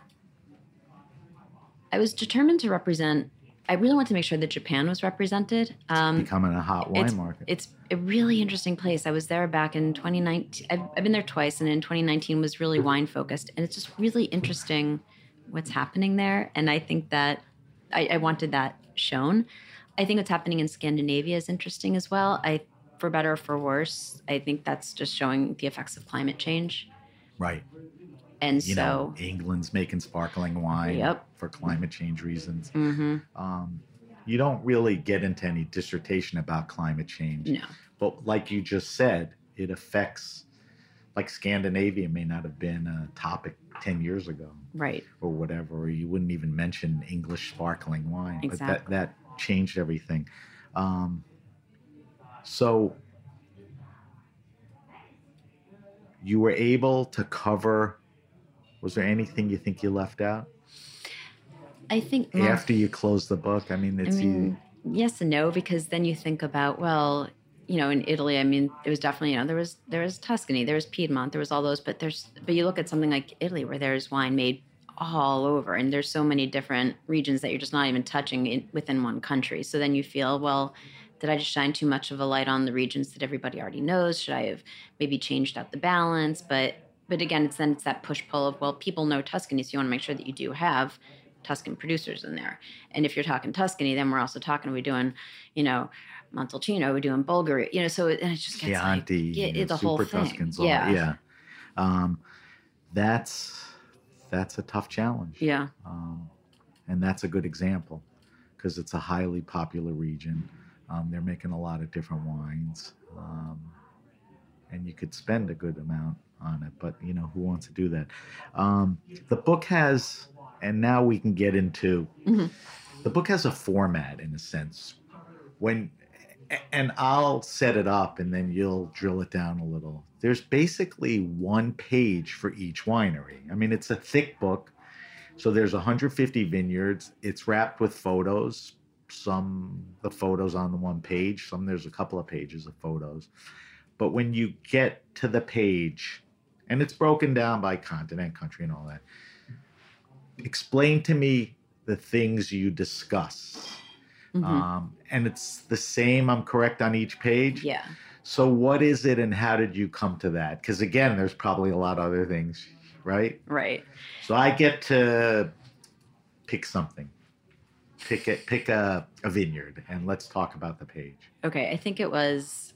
I was determined to represent, I really wanted to make sure that Japan was represented. Becoming a hot wine market. It's a really interesting place. I was there back in 2019. I've been there twice, and in 2019 was really wine focused. And it's just really interesting what's happening there. And I think that I wanted that shown. I think what's happening in Scandinavia is interesting as well. For better or for worse, I think that's just showing the effects of climate change. Right. And England's making sparkling wine for climate change reasons. Mm-hmm. You don't really get into any dissertation about climate change. No. But like you just said, it affects, like Scandinavia may not have been a topic 10 years ago. Right. Or whatever, or you wouldn't even mention English sparkling wine. Exactly. But that changed everything. So you were able to cover, was there anything you think you left out? I think after you close the book, yes and no, because then you think about, well, in Italy, it was definitely, there was Tuscany, there was Piedmont, there was all those, but you look at something like Italy where there's wine made all over, and there's so many different regions that you're just not even touching within one country. So then you feel, well, did I just shine too much of a light on the regions that everybody already knows? Should I have maybe changed out the balance? But again, it's that push-pull of, well, people know Tuscany, so you want to make sure that you do have Tuscan producers in there. And if you're talking Tuscany, then we're also talking, we're doing, Montalcino, we're doing Bulgari, so it just gets Chianti, the whole thing. Tuscans, yeah. That's a tough challenge. Yeah. And that's a good example because it's a highly popular region. They're making a lot of different wines. And you could spend a good amount on it, but who wants to do that? The book has, and now we can get into, the book has a format in a sense. And I'll set it up and then you'll drill it down a little. There's basically one page for each winery. It's a thick book. So there's 150 vineyards. It's wrapped with photos. The photos on the one page, there's a couple of pages of photos. But when you get to the page, and it's broken down by continent, country, and all that, explain to me the things you discuss. And it's the same, I'm correct, on each page? Yeah. So what is it and how did you come to that? Because again, there's probably a lot of other things, right? Right. So I get to pick something. Pick a vineyard and let's talk about the page. Okay, I think it was,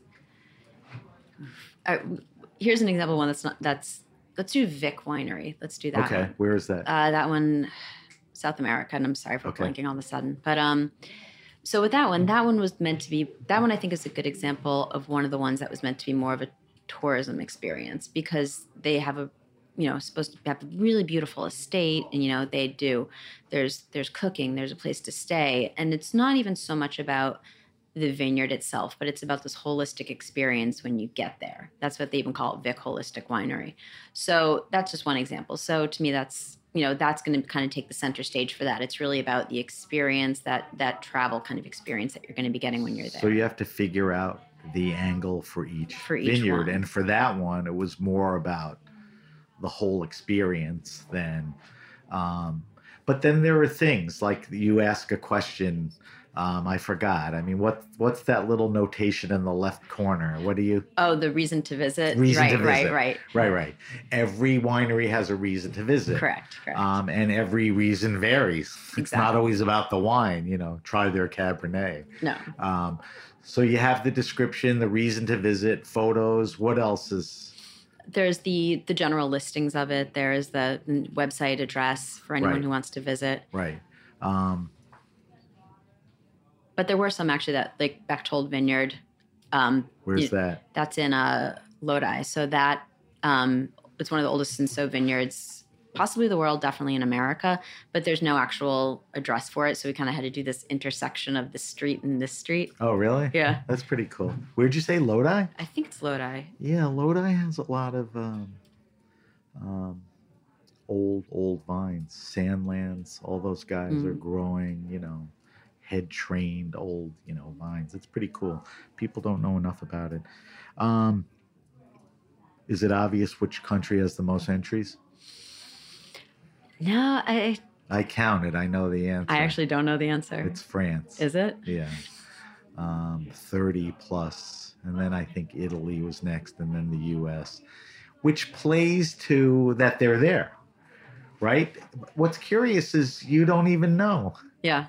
here's an example one let's do Vic Winery. Let's do that. Okay, one. Where is that? That one, South America, and I'm sorry for blanking all of a sudden. But so with that one was meant to be, that one I think is a good example of one of the ones that was meant to be more of a tourism experience because they have supposed to have a really beautiful estate and, they do, there's cooking, there's a place to stay. And it's not even so much about the vineyard itself, but it's about this holistic experience when you get there. That's what they even call it, Vic Holistic Winery. So that's just one example. So to me, that's going to kind of take the center stage for that. It's really about the experience, that travel kind of experience that you're going to be getting when you're there. So you have to figure out the angle for each vineyard. One. And for that one, it was more about the whole experience than, but then there are things like you ask a question, I forgot. What's that little notation in the left corner? What do you? Oh, the reason to visit. Right. Every winery has a reason to visit. Correct. And every reason varies. Exactly. It's not always about the wine, try their Cabernet. No. So you have the description, the reason to visit, photos. What else is? There's the general listings of it. There is the website address for anyone who wants to visit. Right. But there were some actually that, like Bechtold Vineyard. Where's that? That's in Lodi. So that it's one of the oldest Cinsault vineyards, possibly the world, definitely in America. But there's no actual address for it. So we kind of had to do this intersection of this street and this street. Oh, really? Yeah. That's pretty cool. Where'd you say, Lodi? I think it's Lodi. Yeah, Lodi has a lot of old vines, Sandlands, all those guys are growing, head trained old, vines. It's pretty cool. People don't know enough about it. Is it obvious which country has the most entries? No, I counted. I know the answer. I actually don't know the answer. It's France. Is it? Yeah. 30 plus. And then I think Italy was next, and then the US, which plays to that they're there, right? What's curious is you don't even know. Yeah.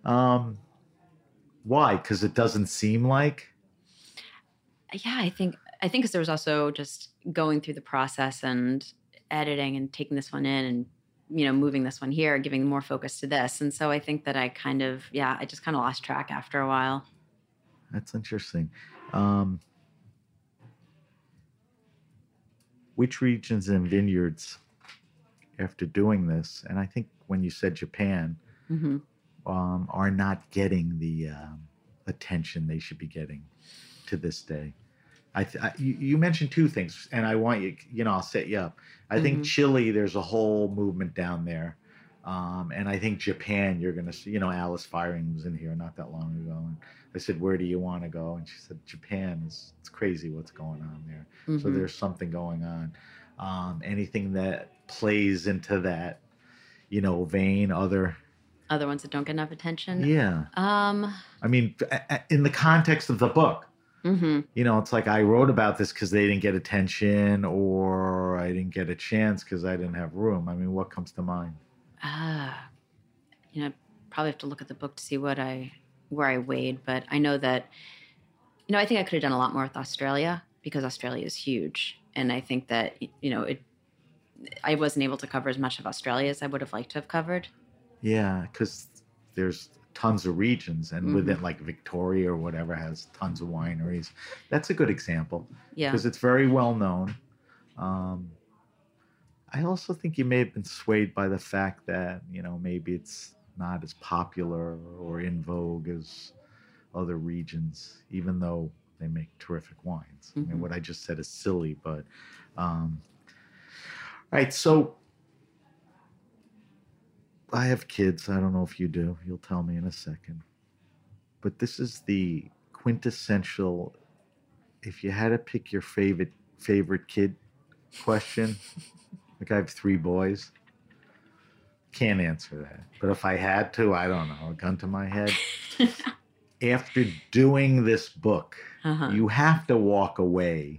Why? Because it doesn't seem like? Yeah, I think because there was also just going through the process and editing and taking this one in and, moving this one here, giving more focus to this. And so I think that I just kind of lost track after a while. That's interesting. Which regions and vineyards, after doing this, and I think when you said Japan, are not getting the attention they should be getting to this day? You mentioned two things, and I want you, I'll set you up. I think Chile, there's a whole movement down there. And I think Japan, you're going to see, Alice Firing was in here not that long ago. And I said, where do you want to go? And she said, Japan it's crazy what's going on there. So there's something going on. Anything that plays into that, vein, other ones that don't get enough attention. Yeah. I mean, in the context of the book, it's like I wrote about this because they didn't get attention, or I didn't get a chance because I didn't have room. I mean, what comes to mind? Probably have to look at the book to see where I weighed, but I know that, I think I could have done a lot more with Australia because Australia is huge. And I think that, I wasn't able to cover as much of Australia as I would have liked to have covered. Yeah, because there's tons of regions, and within like Victoria or whatever has tons of wineries. That's a good example. Yeah. Because it's very well known. I also think you may have been swayed by the fact that, maybe it's not as popular or in vogue as other regions, even though they make terrific wines. I mean, what I just said is silly, but all right. So I have kids. I don't know if you do. You'll tell me in a second. But this is the quintessential, if you had to pick your favorite kid question. Like, I have 3 boys. Can't answer that. But if I had to, I don't know, a gun to my head. After doing this book, you have to walk away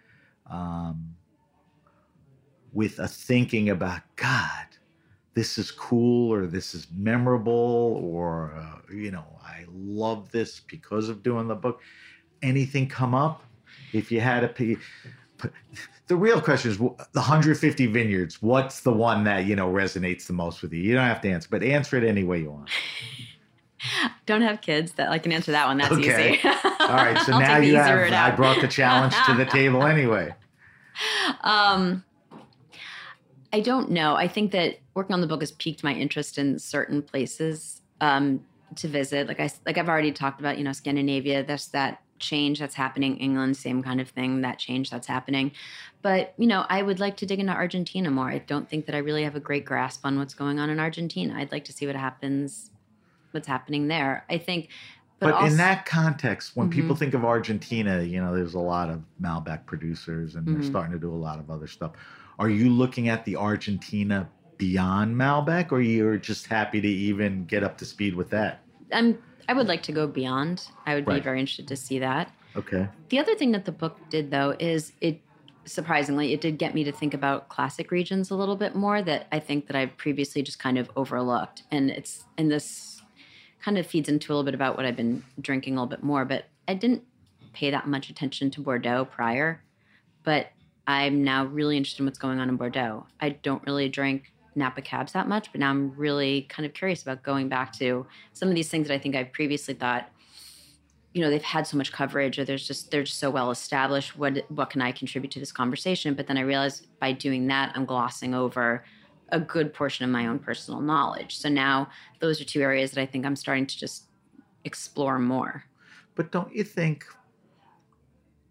with a thinking about, God, this is cool, or this is memorable, or, I love this because of doing the book. Anything come up? If you had to pick... The real question is the 150 vineyards. What's the one that, resonates the most with you? You don't have to answer, but answer it any way you want. Don't have kids. That I can answer that one. That's okay. easy. All right. So now you have, I brought the challenge to the table anyway. I don't know. I think that working on the book has piqued my interest in certain places to visit. Like I've already talked about, Scandinavia. There's that change that's happening. England, same kind of thing, that change that's happening. But, I would like to dig into Argentina more. I don't think that I really have a great grasp on what's going on in Argentina. I'd like to see what's happening there. I think, but also, in that context, when people think of Argentina, there's a lot of Malbec producers, and they're starting to do a lot of other stuff. Are you looking at the Argentina beyond Malbec, or you're just happy to even get up to speed with that? I would like to go beyond. I would be very interested to see that. Okay. The other thing that the book did, though, is surprisingly, it did get me to think about classic regions a little bit more that I think that I previously just kind of overlooked. And this kind of feeds into a little bit about what I've been drinking a little bit more, but I didn't pay that much attention to Bordeaux prior, but I'm now really interested in what's going on in Bordeaux. I don't really drink Napa cabs that much, but now I'm really kind of curious about going back to some of these things that I think I previously thought, they've had so much coverage, or they're just so well established. What can I contribute to this conversation? But then I realized by doing that, I'm glossing over a good portion of my own personal knowledge. So now those are 2 areas that I think I'm starting to just explore more. But don't you think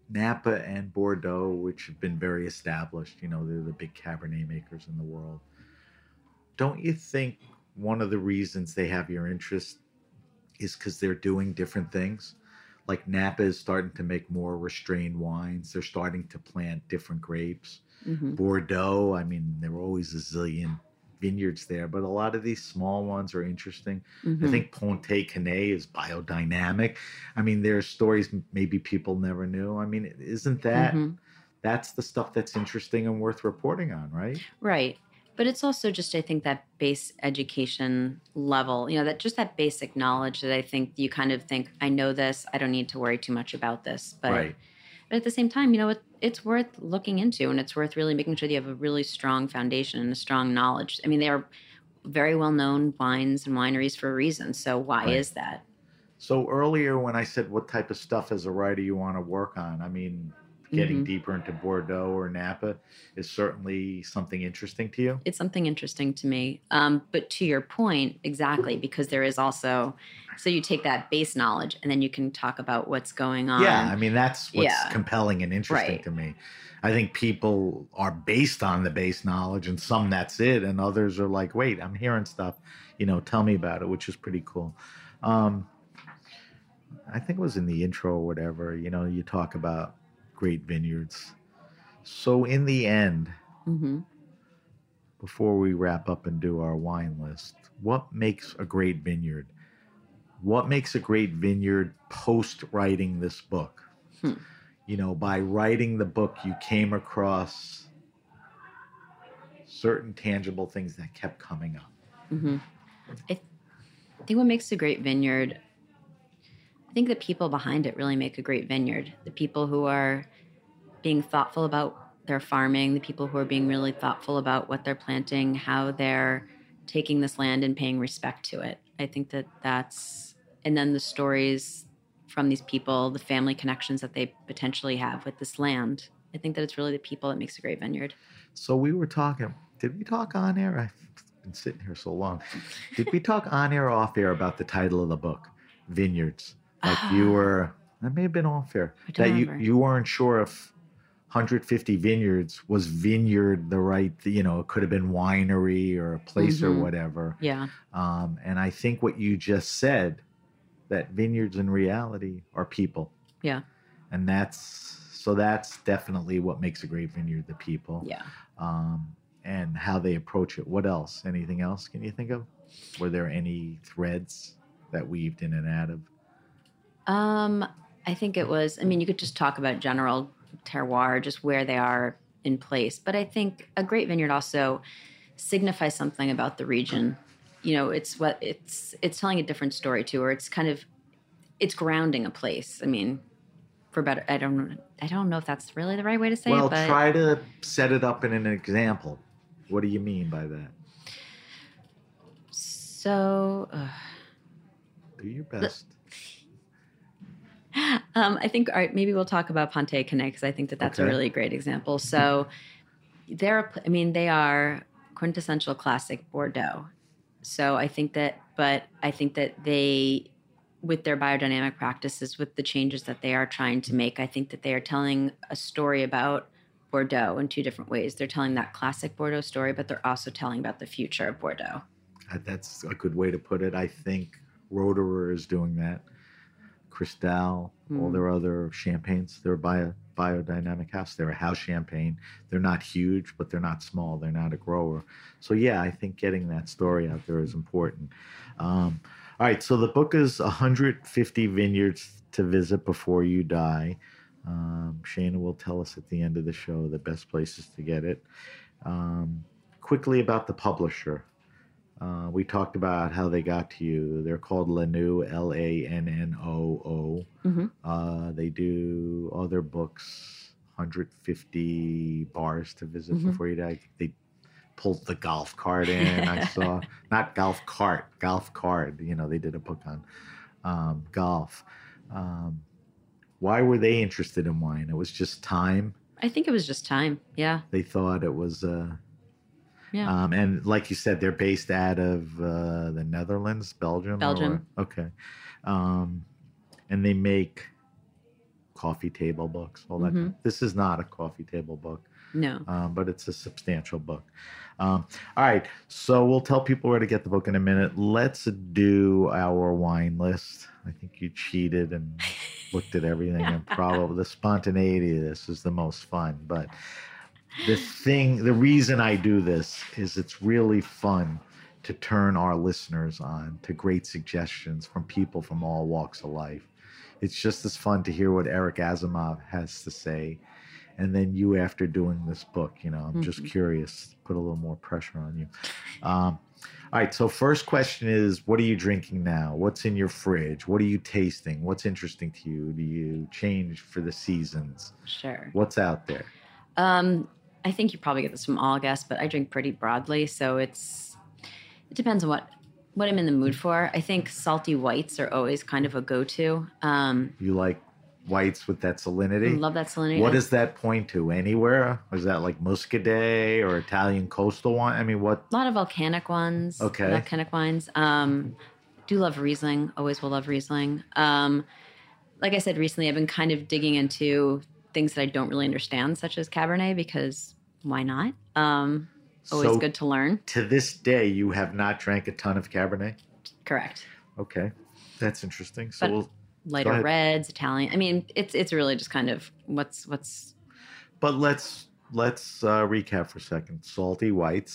Napa and Bordeaux, which have been very established, they're the big Cabernet makers in the world. Don't you think one of the reasons they have your interest is because they're doing different things? Like Napa is starting to make more restrained wines. They're starting to plant different grapes. Mm-hmm. Bordeaux, I mean, there were always a zillion vineyards there, but a lot of these small ones are interesting. Mm-hmm. I think Pontet Canet is biodynamic. I mean, there's stories maybe people never knew. I mean, isn't that, that's the stuff that's interesting and worth reporting on, right? Right. But it's also just, I think, that base education level, that basic knowledge that I think you kind of think, I know this, I don't need to worry too much about this. But, right. But at the same time, it's worth looking into, and it's worth really making sure that you have a really strong foundation and a strong knowledge. I mean, they are very well-known wines and wineries for a reason. So why is that? So earlier when I said what type of stuff as a writer you want to work on, I mean, getting deeper into Bordeaux or Napa is certainly something interesting to you? It's something interesting to me. But to your point, exactly, because there is also, so you take that base knowledge and then you can talk about what's going on. Yeah, I mean, that's what's compelling and interesting to me. I think people are based on the base knowledge, and some that's it, and others are like, wait, I'm hearing stuff, tell me about it, which is pretty cool. I think it was in the intro or whatever, you talk about great vineyards. So in the end, before we wrap up and do our wine list, what makes a great vineyard? What makes a great vineyard post writing this book? By writing the book, you came across certain tangible things that kept coming up. I think what makes a great vineyard, I think the people behind it really make a great vineyard. The people who are being thoughtful about their farming, the people who are being really thoughtful about what they're planting, how they're taking this land and paying respect to it. I think that's, and then the stories from these people, the family connections that they potentially have with this land. I think that it's really the people that makes a great vineyard. So we were talking, did we talk on air? I've been sitting here so long. Did we talk on air or off air about the title of the book, Vineyards? Like you were, that may have been off air, that you weren't sure if 150 vineyards was vineyard the right, it could have been winery or a place or whatever. Yeah. And I think what you just said, that vineyards in reality are people. Yeah. And that's definitely what makes a great vineyard, the people. Yeah. And how they approach it. What else? Anything else can you think of? Were there any threads that weaved in and out of? I think it was, you could just talk about general terroir, just where they are in place. But I think a great vineyard also signifies something about the region. It's telling a different story too, or it's grounding a place. For better, I don't know if that's really the right way to say it. But try to set it up in an example. What do you mean by that? So, do your best. I think, all right, maybe we'll talk about Pontet Canet, because I think that's a really great example. So they are quintessential classic Bordeaux. So I think that they, with their biodynamic practices, with the changes that they are trying to make, I think that they are telling a story about Bordeaux in two different ways. They're telling that classic Bordeaux story, but they're also telling about the future of Bordeaux. That's a good way to put it. I think Roederer is doing that. Cristal, all their other champagnes, they're a biodynamic house. They're a house champagne. They're not huge, but they're not small. They're not a grower. So yeah, I think getting that story out there is important. All right, so the book is 150 vineyards to visit before you die. Shana will tell us at the end of the show the best places to get it. Quickly about the publisher. We talked about how they got to you. They're called Lannoo, Lannoo. They do other books, 150 bars to visit before you die. They pulled the golf cart in. I saw, not golf cart, golf card. They did a book on golf. Why were they interested in wine? It was just time. I think it was just time. Yeah. They thought it was. And like you said, they're based out of the Netherlands, Belgium. Belgium. Okay. And they make coffee table books, all that. This is not a coffee table book. No. But it's a substantial book. All right, so we'll tell people where to get the book in a minute. Let's do our wine list. I think you cheated and looked at everything, and probably the spontaneity of this is the most fun. But the reason I do this is it's really fun to turn our listeners on to great suggestions from people from all walks of life. It's just as fun to hear what Eric Asimov has to say. And then you, after doing this book, I'm just curious, put a little more pressure on you. All right. So first question is, what are you drinking now? What's in your fridge? What are you tasting? What's interesting to you? Do you change for the seasons? Sure. What's out there? I think you probably get this from all guests, but I drink pretty broadly. So it depends on what I'm in the mood for. I think salty whites are always kind of a go-to. You like whites with that salinity? I love that salinity. What does that point to? Anywhere? Is that like Muscadet or Italian coastal wine? I mean, what? A lot of volcanic ones. Okay. Volcanic wines. Do love Riesling. Always will love Riesling. Like I said recently, I've been kind of digging into things that I don't really understand, such as Cabernet, because why not? Always good to learn. To this day, you have not drank a ton of Cabernet? Correct. Okay. That's interesting. So lighter reds, Italian. I mean, it's really just kind of what's. But let's recap for a second. Salty whites,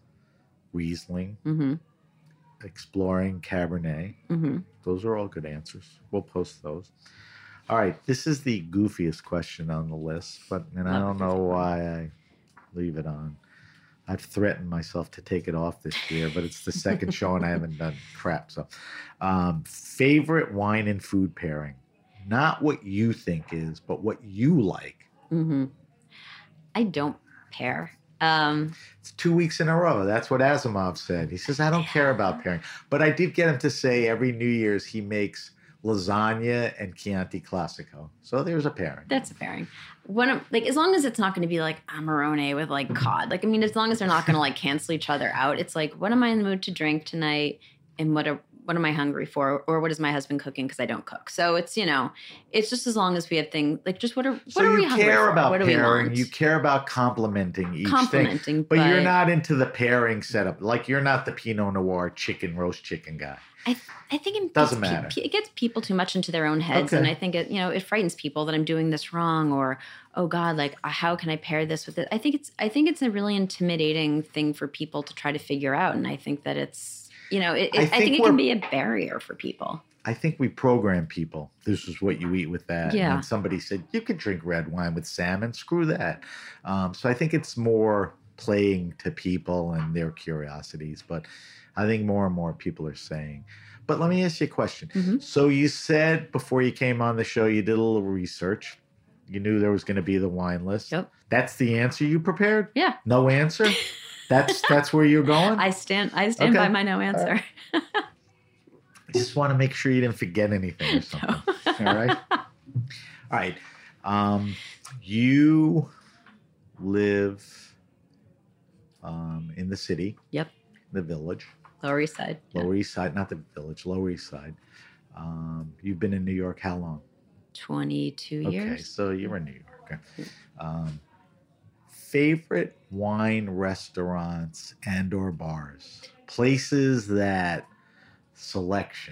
Riesling, exploring Cabernet. Those are all good answers. We'll post those. All right, this is the goofiest question on the list, and I don't know why I leave it on. I've threatened myself to take it off this year, but it's the second show and I haven't done crap. So, favorite wine and food pairing, not what you think is, but what you like. I don't pair. It's 2 weeks in a row. That's what Asimov said. He says, I don't care about pairing. But I did get him to say every New Year's he makes lasagna and Chianti Classico. So there's a pairing. That's a pairing. As long as it's not going to be like Amarone with like cod. Like, I mean, as long as they're not going to like cancel each other out. It's like, what am I in the mood to drink tonight? And what am I hungry for? Or what is my husband cooking? Because I don't cook. So it's, it's just as long as we have things like just what are we hungry for? So you care about what pairing. You care about complementing each thing. But you're not into the pairing setup. Like you're not the Pinot Noir roast chicken guy. I think it doesn't matter. It gets people too much into their own heads, and I think it frightens people that I'm doing this wrong, or oh God, like how can I pair this with it? I think it's a really intimidating thing for people to try to figure out, and I think that it's I think it can be a barrier for people. I think we program people. This is what you eat with that. Yeah. And somebody said you could drink red wine with salmon. Screw that. So I think it's more playing to people and their curiosities, but I think more and more people are saying. But let me ask you a question. So you said before you came on the show, you did a little research. You knew there was going to be the wine list. Yep. That's the answer you prepared? Yeah. No answer? That's where you're going? I stand by my no answer. I just want to make sure you didn't forget anything or something. No. All right? All right. You live in the city. Yep. The village. Lower East Side. Lower East Side, not the village, Lower East Side. You've been in New York how long? 22 years. Okay, so you're in New York. Okay. Favorite wine restaurants and or bars? Places that selection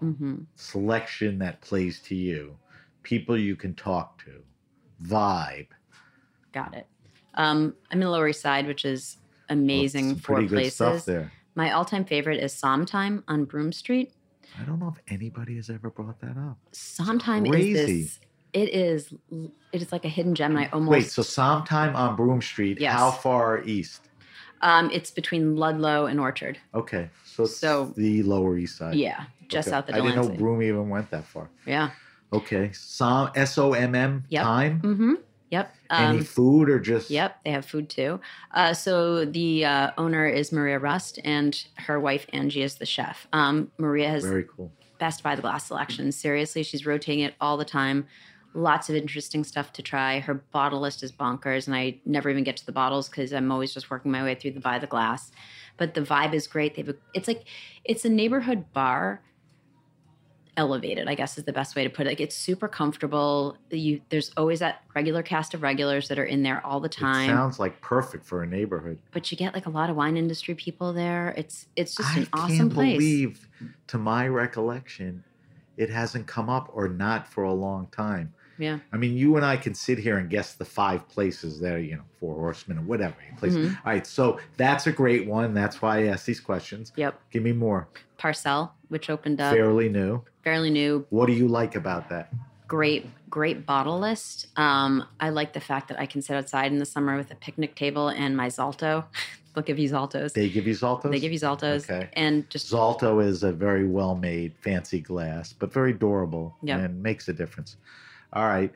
that plays to you. People you can talk to. Vibe. Got it. I'm in Lower East Side, which is amazing for pretty places. Good stuff there. My all-time favorite is Somtime on Broome Street. I don't know if anybody has ever brought that up. Somtime is it is like a hidden gem. And I almost wait. So Somtime on Broome Street. Yes. How far east? It's between Ludlow and Orchard. Okay, so it's the Lower East Side. Yeah, just south of Delancey. I didn't know Broome even went that far. Yeah. Okay, SOMM yep. Time. Mm-hmm. Yep. Any food or just? Yep, they have food too. So the owner is Maria Rust, and her wife Angie is the chef. Maria has very cool. Best by the glass selection. Seriously, she's rotating it all the time. Lots of interesting stuff to try. Her bottle list is bonkers, and I never even get to the bottles because I'm always just working my way through the by the glass. But the vibe is great. It's a neighborhood bar. elevated, I guess is the best way to put it. Like, it's super comfortable. There's always that regular cast of regulars that are in there all the It time. sounds like perfect for a neighborhood. But you get like a lot of wine industry people there. It's just I an awesome can't place. believe, to my recollection, it hasn't come up or not for a long time. Yeah. I mean, you and I can sit here and guess the 5 places there, Four Horsemen or whatever places. Mm-hmm. All right, so that's a great one. That's why I asked these questions. Yep. Give me more. Parcel, which opened up Fairly new. fairly new. What do you like about that? Great bottle list. I like the fact that I can sit outside in the summer with a picnic table and my Zalto. They'll give you Zaltos. They give you Zaltos? They give you Zaltos. Okay. And just Zalto is a very well-made, fancy glass, but very durable Yep. and makes a difference. All right.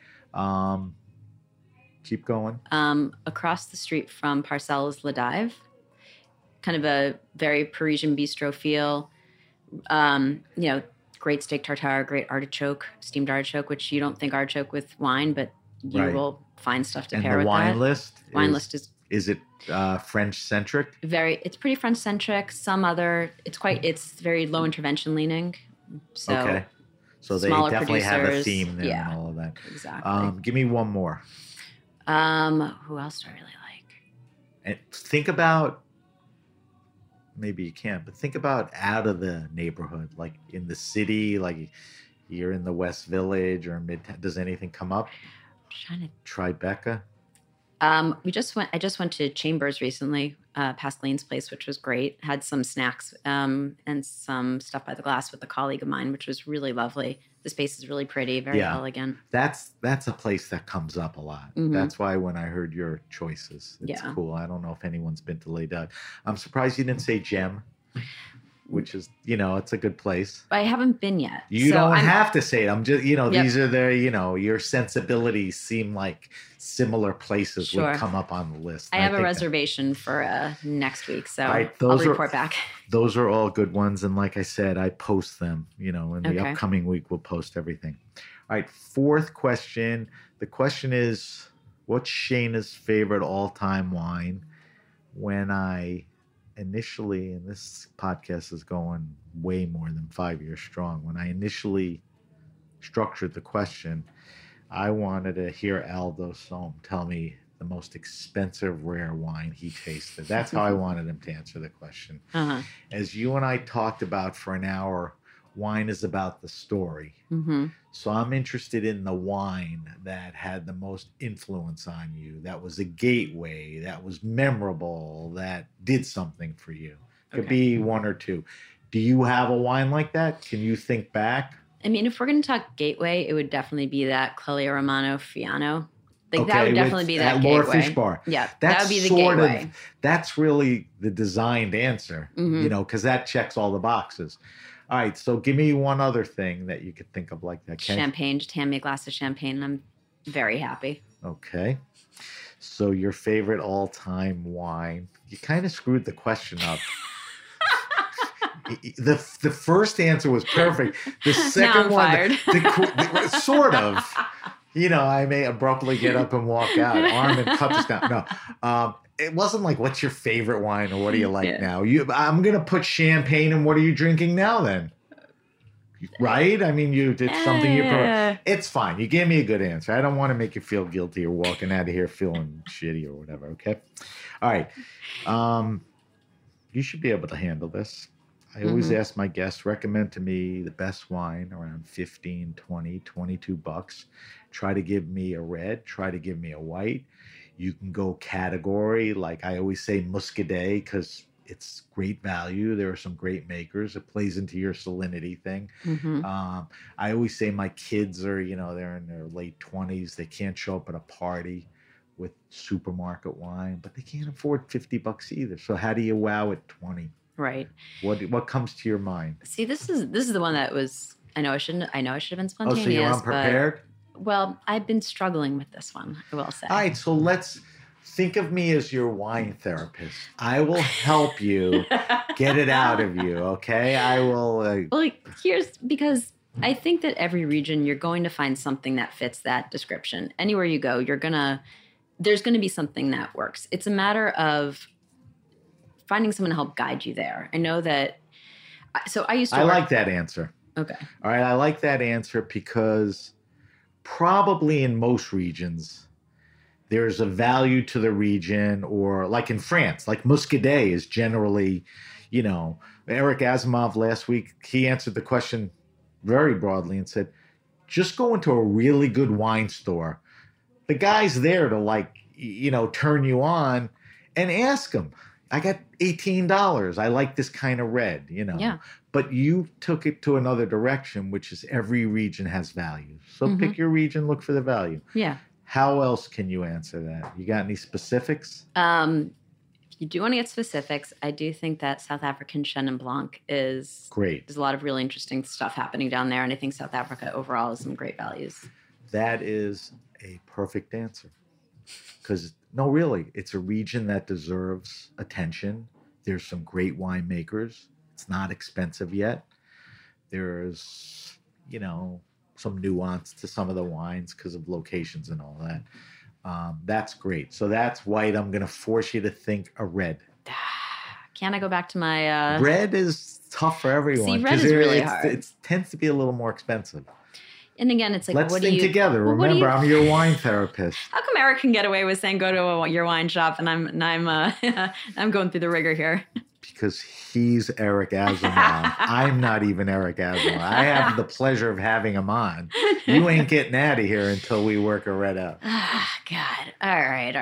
Keep going. across the street from Parcel is La Dive. Kind of a very Parisian bistro feel. Great steak tartare, great artichoke, steamed artichoke, which you don't think artichoke with wine, but you Right. will find stuff to And pair the with wine that. list? Wine list Is it French-centric? it's pretty French centric. It's very low intervention leaning. So Okay. So they smaller definitely have a producers. theme there Yeah. and all of that. exactly. Give me one more. Who else do I really like? And think about, maybe you can't, but think about out of the neighborhood, like in the city, like you're in the West Village or Midtown. Does anything come up? I'm trying to Tribeca? I just went to Chambers recently, past Lane's place, which was great. Had some snacks and some stuff by the glass with a colleague of mine, which was really lovely. The space is really pretty, very Yeah. elegant. That's a place that comes up a lot. Mhm. That's why when I heard your choices, it's Yeah. cool. I don't know if anyone's been to Les Ducs. I'm surprised you didn't say Gem, which is, it's a good place. I haven't been yet. You so don't I'm- have to say it. I'm just, Yep. these are your sensibilities seem like similar places Sure. would come up on the list. I have a think reservation for next week, so All right, I'll those are- report back. those are all good ones. And like I said, I post them, in the Okay. upcoming week, we'll post everything. All right. 4th question. The question is, what's Shayna's favorite all-time wine? When I initially, and this podcast is going way more than 5 years strong. When I initially structured the question, I wanted to hear Aldo Sohm tell me the most expensive rare wine he tasted. That's how I wanted him to answer the question. Uh-huh. As you and I talked about for an hour, wine is about the story. Mm-hmm. So I'm interested in the wine that had the most influence on you, that was a gateway, that was memorable, that did something for you. Could Okay. be one or two. Do you have a wine like that? Can you think back? I mean, if we're going to talk gateway, it would definitely be that Clelio Romano Fiano. Like that Okay, would definitely with- be that at Laura gateway. Fish Bar. Yeah, that That's would be the sort gateway. of, that's really the designed answer, Mhm. because that checks all the boxes. All right, so give me one other thing that you could think of like that. Okay. Champagne, just hand me a glass of champagne, and I'm very happy. Okay. So your favorite all-time wine? You kind of screwed the question up. The first answer was perfect. The second I'm one, fired. sort of. I may abruptly get up and walk out, arm and cups down. No, it wasn't like, what's your favorite wine or what do you like Yeah. now? I'm going to put champagne and what are you drinking now then? Right? I mean, you did something you prefer. It's fine. You gave me a good answer. I don't want to make you feel guilty or walking out of here feeling shitty or whatever. Okay. All right. You should be able to handle this. I always ask my guests, recommend to me the best wine around 15, 20, 22 bucks. Try to give me a red. Try to give me a white. You can go category. Like I always say Muscadet because it's great value. There are some great makers. It plays into your salinity thing. Mhm. I always say my kids are, they're in their late 20s. They can't show up at a party with supermarket wine, but they can't afford 50 bucks either. So how do you wow at 20? Right. What comes to your mind? See, this is the one that was. I know I should have been Oh, spontaneous. so you're unprepared? Well, I've been struggling with this one, I will say. All right, so let's think of me as your wine therapist. I will help you get it out of you, okay? I will. Well, here's because I think that every region you're going to find something that fits that description. Anywhere you go, there's gonna be something that works. It's a matter of finding someone to help guide you there. I know that. So I used to. I work, like that answer. Okay. All right, I like that answer because probably in most regions, there's a value to the region, or like in France, like Muscadet is generally, Eric Asimov last week, he answered the question very broadly and said, just go into a really good wine store. The guy's there to turn you on, and ask him, I got $18. I like this kind of red, Yeah. But you took it to another direction, which is every region has value. So pick your region, look for the value. Yeah. How else can you answer that? You got any specifics? If you do want to get specifics, I do think that South African Chenin Blanc is Great. There's a lot of really interesting stuff happening down there, and I think South Africa overall has some great values. That is a perfect answer. Because, no, really, it's a region that deserves attention. There's some great winemakers. It's not expensive yet. There's, some nuance to some of the wines because of locations and all that. That's great. So that's white. I'm going to force you to think a red. Can I go back to my... Red is tough for everyone. See, red is really hard. It tends to be a little more expensive. And again, it's like, let's what think do you... together. Well, Remember, I'm your wine therapist. How come Eric can get away with saying go to your wine shop, and I'm going through the rigor here? Because he's Eric Asimov. I'm not even Eric Asimov. I have the pleasure of having him on. You ain't getting out of here until we work a red out. Ah, God. All right.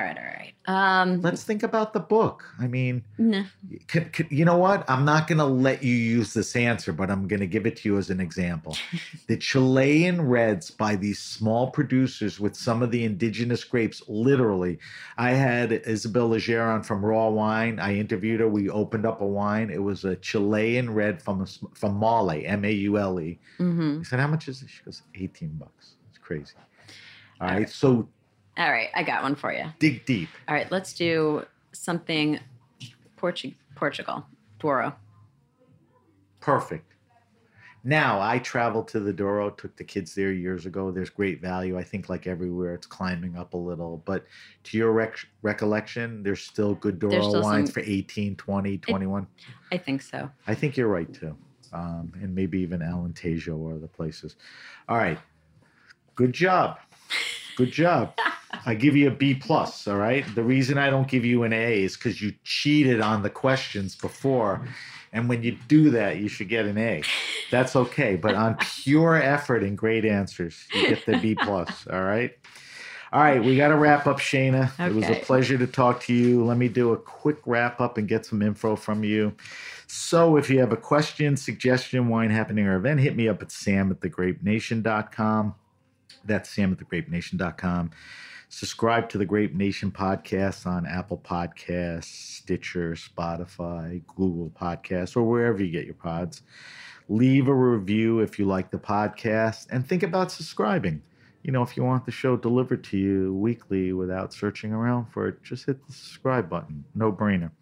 Let's think about the book. I mean, No. you know what? I'm not going to let you use this answer, but I'm going to give it to you as an example. The Chilean reds by these small producers with some of the indigenous grapes, literally. I had Isabel Leger from Raw Wine. I interviewed her. We opened up a wine. It was a Chilean red from Maule, M-A-U-L-E. Mm-hmm. I said, how much is it? She goes, $18. It's crazy. All right. So All right. I got one for you. dig deep. All right. Let's do something Portugal. Douro. Perfect. Now, I traveled to the Douro, took the kids there years ago. There's great value. I think like everywhere, it's climbing up a little. But to your recollection, there's still good Douro wines for 18, 20, 21. I think so. I think you're right, too. And maybe even Alentejo or other places. All right. Good job. Good job. I give you a B+, all right? The reason I don't give you an A is because you cheated on the questions before. And when you do that, you should get an A. That's okay. But on pure effort and great answers, you get the B+, all right? All right, we got to wrap up, Shana. Okay. It was a pleasure to talk to you. Let me do a quick wrap up and get some info from you. So if you have a question, suggestion, wine happening, or event, hit me up at sam@thegrapenation.com. That's sam@thegrapenation.com. Subscribe to the Grape Nation podcast on Apple Podcasts, Stitcher, Spotify, Google Podcasts, or wherever you get your pods. Leave a review if you like the podcast, and think about subscribing. If you want the show delivered to you weekly without searching around for it, just hit the subscribe button. No brainer.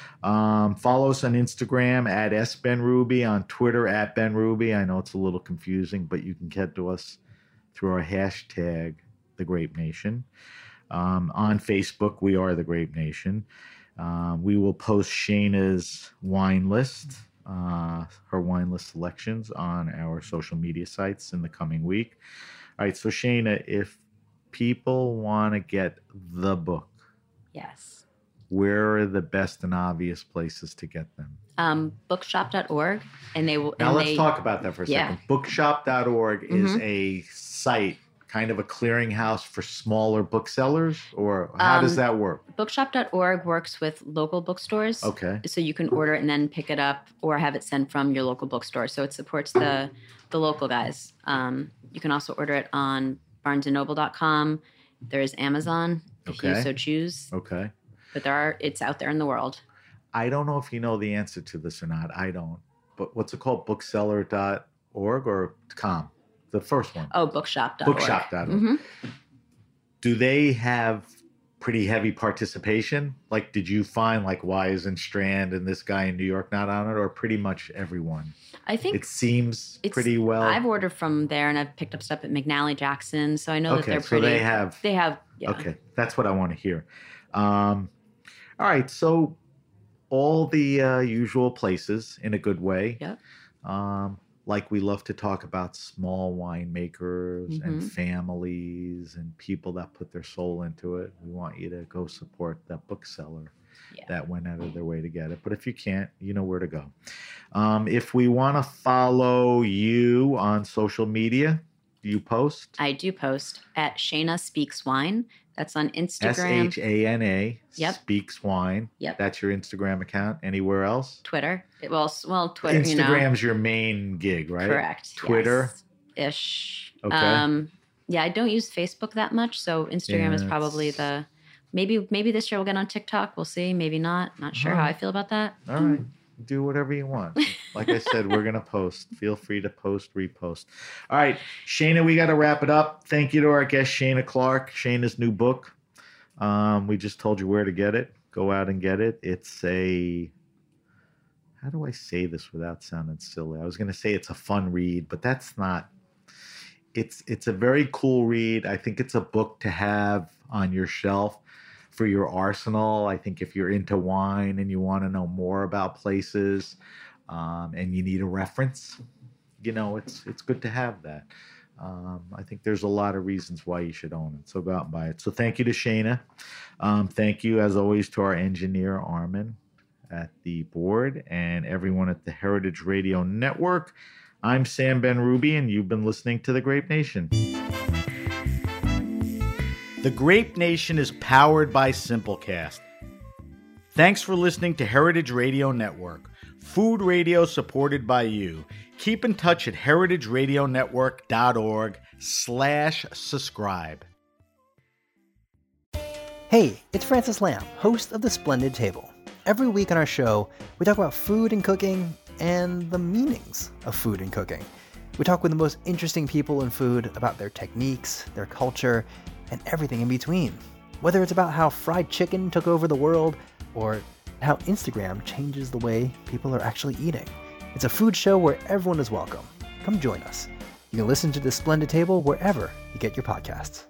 Follow us on Instagram at @SBenRuby, on Twitter at BenRuby. I know it's a little confusing, but you can get to us through our hashtag, The Grape Nation. On Facebook, we are The Grape Nation. We will post Shana's wine list, her wine list selections on our social media sites in the coming week. All right, so Shana, if people want to get the book, yes, where are the best and obvious places to get them? Bookshop.org, and they will. Now let's talk about that for a second. Bookshop.org is a site, kind of a clearinghouse for smaller booksellers, or how does that work? Bookshop.org works with local bookstores. Okay. So you can order it and then pick it up or have it sent from your local bookstore. So it supports the local guys. You can also order it on barnesandnoble.com. There's Amazon, if you so choose. Okay. But it's out there in the world. I don't know if you know the answer to this or not. I don't. But what's it called? Bookseller.org or .com? The first one. Oh, bookshop.org. Bookshop.org. Mm-hmm. Do they have pretty heavy participation? Like, did you find like Wise and Strand and this guy in New York not on it, or pretty much everyone? I think it seems pretty well. I've ordered from there, and I've picked up stuff at McNally Jackson, so I know that they're pretty. So they have. Yeah. Okay, that's what I want to hear. All right, so all the usual places in a good way. Yep. like we love to talk about small winemakers and families and people that put their soul into it. We want you to go support that bookseller that went out of their way to get it. But if you can't, you know where to go. If we want to follow you on social media, do you post? I do post at Shana Speaks Wine. That's on Instagram. Shana Yep. Speaks Wine. Yep. That's your Instagram account. Anywhere else? Twitter. Well, Twitter. Instagram's your main gig, right? Correct. Twitter. Yes. Ish. Okay. Yeah, I don't use Facebook that much, so Instagram is probably the. Maybe this year we'll get on TikTok. We'll see. Maybe not. Not sure how I feel about that. All right. Do whatever you want. Like I said, we're going to post. Feel free to post, repost. All right. Shana, we got to wrap it up. Thank you to our guest, Shana Clark. Shana's new book. We just told you where to get it. Go out and get it. It's a... How do I say this without sounding silly? I was going to say it's a fun read, but that's not... It's a very cool read. I think it's a book to have on your shelf for your arsenal. I think if you're into wine and you want to know more about places and you need a reference, it's good to have that. I think there's a lot of reasons why you should own it. So go out and buy it. So thank you to Shana. Thank you, as always, to our engineer, Armin, at the board, and everyone at the Heritage Radio Network. I'm Sam Ben-Ruby, and you've been listening to The Grape Nation. The Grape Nation is powered by Simplecast. Thanks for listening to Heritage Radio Network, food radio supported by you. Keep in touch at heritageradionetwork.org/subscribe. Hey, it's Francis Lamb, host of The Splendid Table. Every week on our show, we talk about food and cooking and the meanings of food and cooking. We talk with the most interesting people in food about their techniques, their culture, and everything in between. Whether it's about how fried chicken took over the world or how Instagram changes the way people are actually eating. It's a food show where everyone is welcome. Come join us. You can listen to The Splendid Table wherever you get your podcasts.